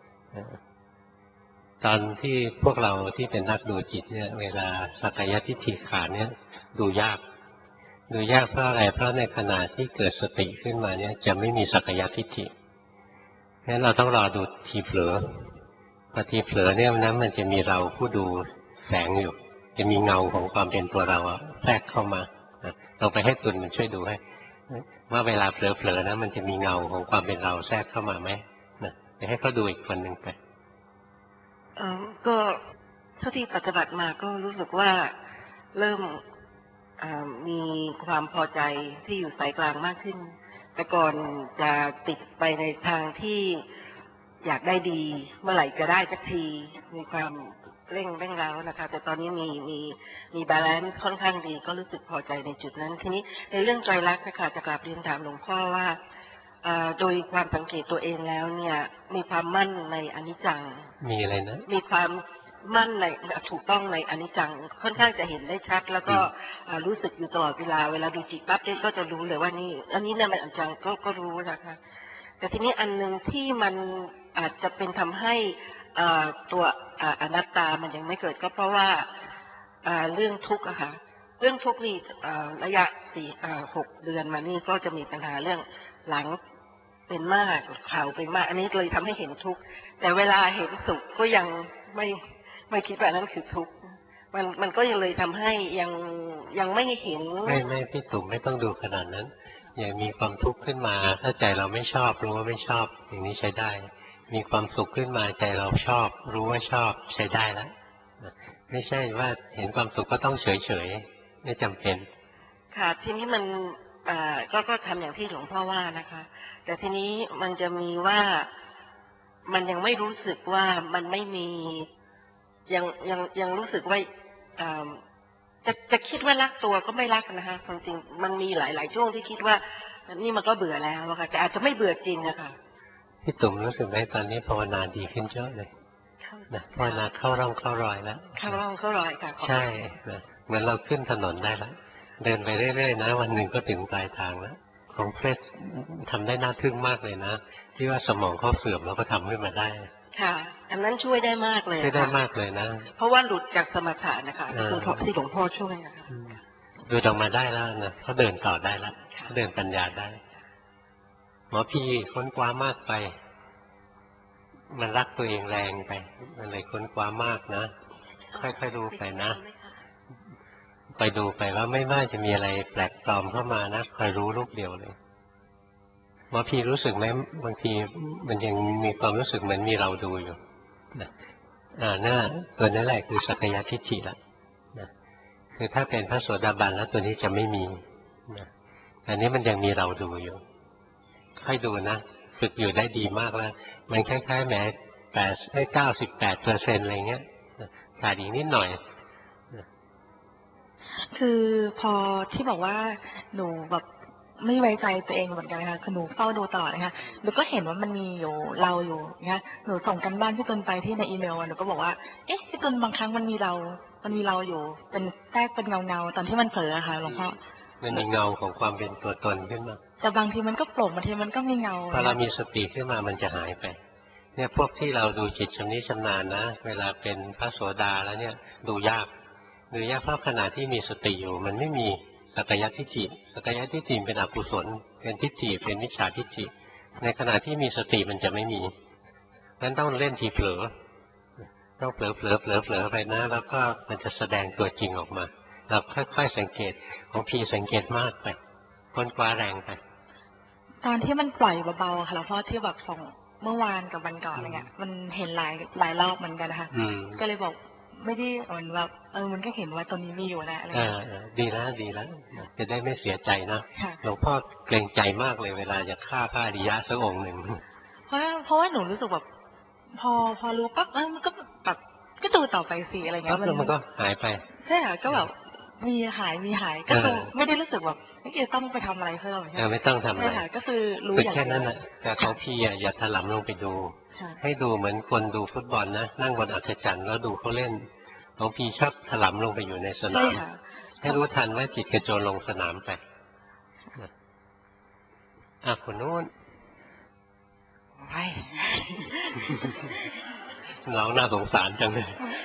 ตอนที่พวกเราที่เป็นนักดูจิตเนี่ยเวลาสักกายทิฏฐิขาดเนี่ยดูยากดูยากเพราะอะไรเพราะในขณะที่เกิดสติขึ้นมาเนี่ยจะไม่มีสักกายทิฏฐิงั้นเราต้องรอดูทีเผลอพอทีเผลอเนี่ยนั้นมันจะมีเราผู้ดูแฝงอยู่จะมีเงาของความเป็นตัวเราแทรกเข้ามาเราไปให้ตุนมันช่วยดูให้ว่าเวลาเผลอๆนะมันจะมีเงาของความเป็นเราแทรกเข้ามาไหมนะจะให้เขาดูอีกคนหนึ่งไปเออก็เท่าที่ปฏิบัติมาก็รู้สึกว่าเริ่มมีความพอใจที่อยู่สายกลางมากขึ้นแต่ก่อนจะติดไปในทางที่อยากได้ดีเมื่อไหร่จะได้สักทีมีความเร่งเร่งร้าวนะคะแต่ตอนนี้มีมีมีบาลานซ์ค่อนข้างดีก็รู้สึกพอใจในจุดนั้นทีนี้ในเรื่องไตรลักษณ์นะคะจะกราบเรียนถามหลวงพ่อว่าโดยความสังเกตตัวเองแล้วเนี่ยมีความมั่นในอนิจจังมีอะไรนะมีความมั่นในถูกต้องในอนิจจังค่อนข้างจะเห็นได้ชัดแล้วก็รู้สึกอยู่ตลอดเวลาเวลาดูจิตปั๊บก็จะรู้เลยว่านี่อันนี้เนี่ยมันอนิจจังก็ก็รู้นะคะแต่ทีนี้อันหนึ่งที่มันอาจจะเป็นทำให้ตัวอนัตตามันยังไม่เกิดก็เพราะว่าเรื่องทุกข์อะค่ะเรื่องทุกข์นี่ระยะสี่หกเดือนมานี่ก็จะมีปัญหาเรื่องหลังเป็นมากเข่าเป็นมากอันนี้เลยทำให้เห็นทุกข์แต่เวลาเห็นสุขก็ยังไม่ไม่คิดว่านั้นคือทุกข์มันมันก็ยังเลยทำให้ยังยังไม่เห็นไม่ไม่พี่ตุ่มไม่ต้องดูขนาดนั้นอย่างมีความทุกข์ขึ้นมาถ้าใจเราไม่ชอบรู้ว่าไม่ชอบอย่างนี้ใช้ได้มีความสุขขึ้นมาใจเราชอบรู้ว่าชอบใช้ได้แล้วไม่ใช่ว่าเห็นความสุขก็ต้องเฉยเฉยไม่จำเป็นค่ะทีนี้มันอ่าก็ก็ทำอย่างที่หลวงพ่อว่านะคะแต่ทีนี้มันจะมีว่ามันยังไม่รู้สึกว่ามันไม่มียังยังยังรู้สึกว่าอ่าจะจะคิดว่ารักตัวก็ไม่รักนะคะจริงๆมันมีหลายๆช่วงที่คิดว่านี่มันก็เบื่อแล้วค่ะแต่อาจจะไม่เบื่อจริงอะค่ะพี่ตุ่มรู้สึกไหมตอนนี้ภาวนาดีขึ้นเยอะเลยนะภาวนาเข้าร่องเข้ารอยแล้วเข้าร่องเข้ารอยค่ะใช่นะเหมือนเราขึ้นถนนได้แล้วเดินไปเรื่อยๆนะวันหนึ่งก็ถึงปลายทางแล้วของเฟสทำได้น่าทึ่งมากเลยนะที่ว่าสมองเขาเสื่อมแล้วก็ทำขึ้นมาได้ค่ะอันนั้นช่วยได้มากเลยช่วยได้มากเลยนะเพราะว่าหลุดจากสมถะนะคะคือที่หลวงพ่อช่วยนะคะดูออกมาได้แล้วนะเขาเดินต่อได้แล้วเขาเดินปัญญาได้หมอพี่ค้นคว้ามากไปมันรักตัวเองแรงไปมันเลยค้นคว้ามากนะค่อยๆดูไปนะไปดูไปว่าไม่ว่าจะมีอะไรแปลกปลอมเข้ามานะคอยรู้ลูกเดียวเลยหมอพี่รู้สึกไหมบางทีมันยังมีความรู้สึกเหมือนมีเราดูอยู่นะอ่าน่าตัวนี้แหละคือสักยทิฏฐิละนะคือถ้าเป็นพระโสดาบันแล้วตัวนี้จะไม่มีนะอันนี้มันยังมีเราดูอยู่ค่อยดูนะฝึกอยู่ได้ดีมากแล้วมันคล้ายๆแหมแปดได้เก้าสิบแปดเปอร์เซ็นต์อะไรเงี้ยขาดอีกนิดหน่อยคือพอที่บอกว่าหนูแบบไม่ไว้ใจตัวเองเหมือนกันค่ะคือหนูเฝ้าดูตลอดนะคะหนูก็เห็นว่ามันมีอยู่เราอยู่นะคะหนูส่งกันบ้านพี่ตุลไปที่ในอีเมลหนูก็บอกว่าเอ๊ะพี่ตุลบางครั้งมันมีเรามันมีเราอยู่เป็นแทรกเป็นเงาเงาตอนที่มันเผลอค่ะหลวงพ่อมันมีเงาของความเป็นตัวตนขึ้นมาแต่บางทีมันก็โผล่บางทีมันก็มีเงาพอเรามีสติขึ้นมามันจะหายไปเนี่ยพวกที่เราดูจิตชำนิชำนาญนะเวลาเป็นพระโสดาแล้วเนี่ยดูยากดูยากเพราะขณะที่มีสติอยู่มันไม่มีสักยทิฏฐิสักยทิฏฐิเป็นอกุศลเป็นทิฏฐิเป็นมิจฉาทิฏฐิในขณะที่มีสติมันจะไม่มีงั้นต้องเล่นทีเผลอต้องเผลอเผลอเผลอเผลอไปนะแล้วก็มันจะแสดงตัวจริงออกมาเราค่อยๆสังเกตของพี่สังเกตมากไปค้นคว้าแรงไปตอนที่มันปล่อยเบาๆค่ะหลวงพ่อที่แบบส่งเมื่อวานกับวันก่อนอะไรเงี้ยมันเห็นหลายหลายรอบเหมือนกันนะคะก็เลยบอกไม่ได้เหมือนแบบเออมันก็เห็นว่าตอนนี้มีอยู่นะอะไรเงี้ยดีแล้วดีแล้วจะได้ไม่เสียใจนะหลวงพ่อเกรงใจมากเลยเวลาจะฆ่าพระอริยะสักองค์หนึ่งเพราะเพราะว่าหนูรู้สึกแบบพอพอรู้ปั๊บเออมันก็แบบก็ดูต่อไปสิอะไรเงี้ยแล้วมันก็หายไปใช่ค่ะก็แบบมีหายมีหายก็คือไม่ได้รู้สึกแบบไม่เกี่ยวต้องไปทำอะไรเพิ่มใช่ไหมไม่ต้องทำอะไรก็คือรู้อย่างแค่นั้นแหละแต่ของพี่อย่าถลำลงไปดูให้ดูเหมือนคนดูฟุตบอลนะนั่งบนอัศจรรย์แล้วดูเขาเล่นของพี่ชอบถลำลงไปอยู่ในสนามให้รู้ทันว่าจิตกระโจนลงสนามไปอ่ะคนนู้นไม่เราน่าสงสารจังเลย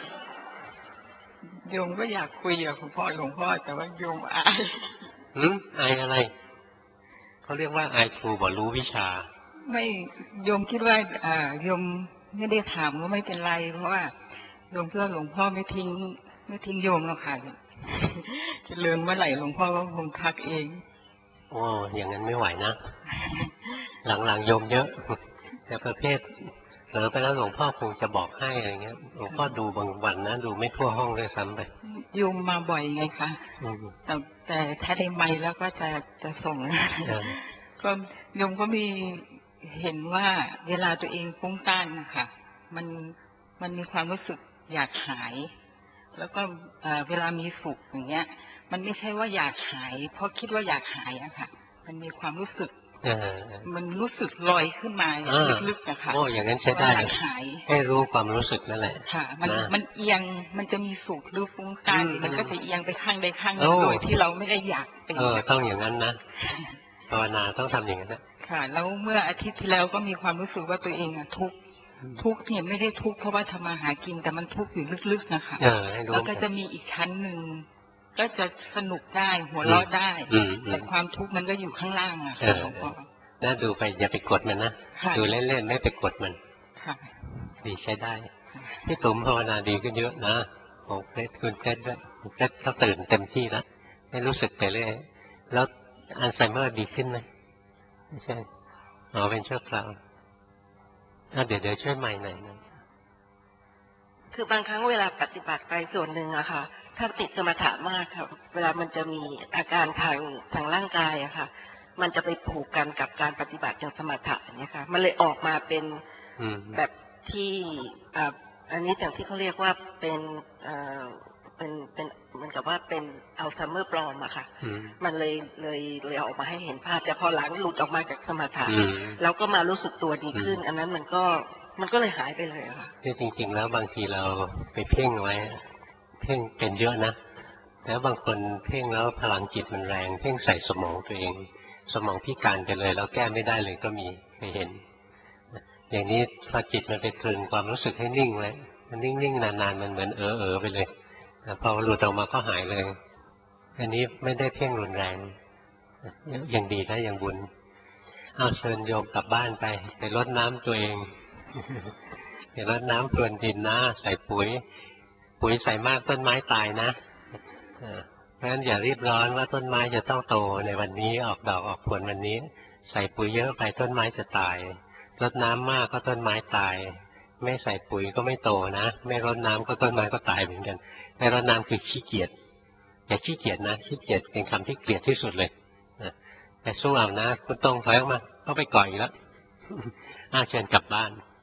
โยมก็อยากคุยกับหลวงพ่อหลวงพ่อแต่ว่าโยมอายหืมอายอะไรเขาเรียกว่าอายครูบ่รู้วิชาไม่โยมคิดว่าอ่าโยมไม่ได้ถามก็ไม่เป็นไรเพราะว่าโยมคิดว่าหลวงพ่อไม่ทิ้งไม่ทิ้งโยมหรอกค่ะจะเลินเมื่อไหร่หลวงพ่อก็คงทักเองโอ้อย่างนั้นไม่ไหวนะหลังๆโยมเยอะแต่ประเภทเผลอไปแล้วหลวงพ่อคงจะบอกให้อะไรเงี้ยหลวงพ่อดูบางวันนะดูไม่ทั่วห้องเลยซ้ำไปโยมมาบ่อยไงคะแต่แต่ถ้าได้ไมค์แล้วก็จะจะส่งก็โยมก็มีเห็นว่าเวลาตัวเองฟุ้งซ่านนะคะมันมันมีความรู้สึกอยากหายแล้วก็เวลามีสุขอย่างเงี้ยมันไม่ใช่ว่าอยากหายเพราะคิดว่าอยากหายอะค่ะมันมีความรู้สึกมันรู้สึกลอยขึ้นมาลึกๆนะคะโอ้อย่างนั้นใช้ได้ให้รู้ความรู้สึกนั่นแหละค่ะมันมันเอียงมันจะมีสุขหรือฟุ้งซ่านมันก็จะเอียงไปข้างใดข้างหนึ่งโดยที่เราไม่ได้อยากเป็นเออต้องอย่างนั้นนะภาวนาต้องทำอย่างนั้นนะค่ะแล้วเมื่ออาทิตย์ที่แล้วก็มีความรู้สึกว่าตัวเองอะทุกข์ทุกข์เนี่ยไม่ได้ทุกข์เพราะว่าทำมาหากินแต่มันทุกข์อยู่ลึกๆนะคะแล้วก็จะมีอีกชั้นหนึ่งก็จะสนุกได้หัวเราะได้แต่ความทุกข์มันก็อยู่ข้างล่างอะค่ะหลวงพ่อน่าดูไปอย่าไปกดมันนะดูเล่นๆไม่ไปกดมันดีใช้ได้พี่ตุ๋มภาวนาดีขึ้นเยอะนะของเพชรคุณเพชรด้วยคุณเพชรเขาตื่นเต็มที่แล้วให้รู้สึกไปเรื่อยแล้วอัลไซเมอร์ดีขึ้นไหมไม่ใช่อ๋อเป็นชั่วคราวเดี๋ยวเดี๋ยวช่วยใหม่หน่อยนะคือบางครั้งเวลาปฏิบัติไปส่วนหนึ่งอะค่ะถ้าติดสมถะมากค่ะเวลามันจะมีอาการทางทางร่างกายอะค่ะมันจะไปผูกกันกับการปฏิบัติอย่างสมถะเนี่ยค่ะมันเลยออกมาเป็นแบบที่อันนี้อย่างที่เขาเรียกว่าเป็นเป็นเป็นเหมือนกับว่าเป็นอัลไซเมอร์ปลอมอะค่ะมันเลยเลยเลยออกมาให้เห็นภาพแต่พอหลังหลุดออกมาจากสมถะแล้วก็มารู้สึกตัวดีขึ้นอันนั้นมันก็มันก็เลยหายไปเลยอะค่ะจริงๆแล้วบางทีเราไปเพ่งไว้เพ่งเป็นเยอะนะแล้วบางคนเพ่งแล้วพลังจิตมันแรงเพ่งใส่สมองตัวเองสมองพิการไปเลยแล้วแก้ไม่ได้เลยก็มีเคยเห็นอย่างนี้พอจิตมันไปตรึงความรู้สึกให้นิ่งไว้มันนิ่งๆนานๆมันเหมือนเออเออไปเลยพอหลุดออกมาก็หายเลยอันนี้ไม่ได้เพ่งรุนแรงยังดีนะยังบุญเอาเชิญโยมกลับบ้านไปไปรดน้ำตัวเองไปรดน้ำพรวนดินนะใส่ปุ๋ยปุ๋ยใส่มากต้นไม้ตายนะเพราะฉะนั้นอย่ารีบร้อนว่าต้นไม้จะต้องโตในวันนี้ออกดอกออกผลวันนี้ใส่ปุ๋ยเยอะไปต้นไม้จะตายรดน้ำมากก็ต้นไม้ตายไม่ใส่ปุ๋ยก็ไม่โตนะไม่รดน้ำก็ต้นไม้ก็ตายเหมือนกันไม่รดน้ำคือขี้เกียจอย่าขี้เกียจนะขี้เกียจเป็นคำที่เกลียดที่สุดเลยแต่สู้เอานะคุณตรงถอยออกมาเข้าไปก่อนอีกแล้วเชิญกลับบ้าน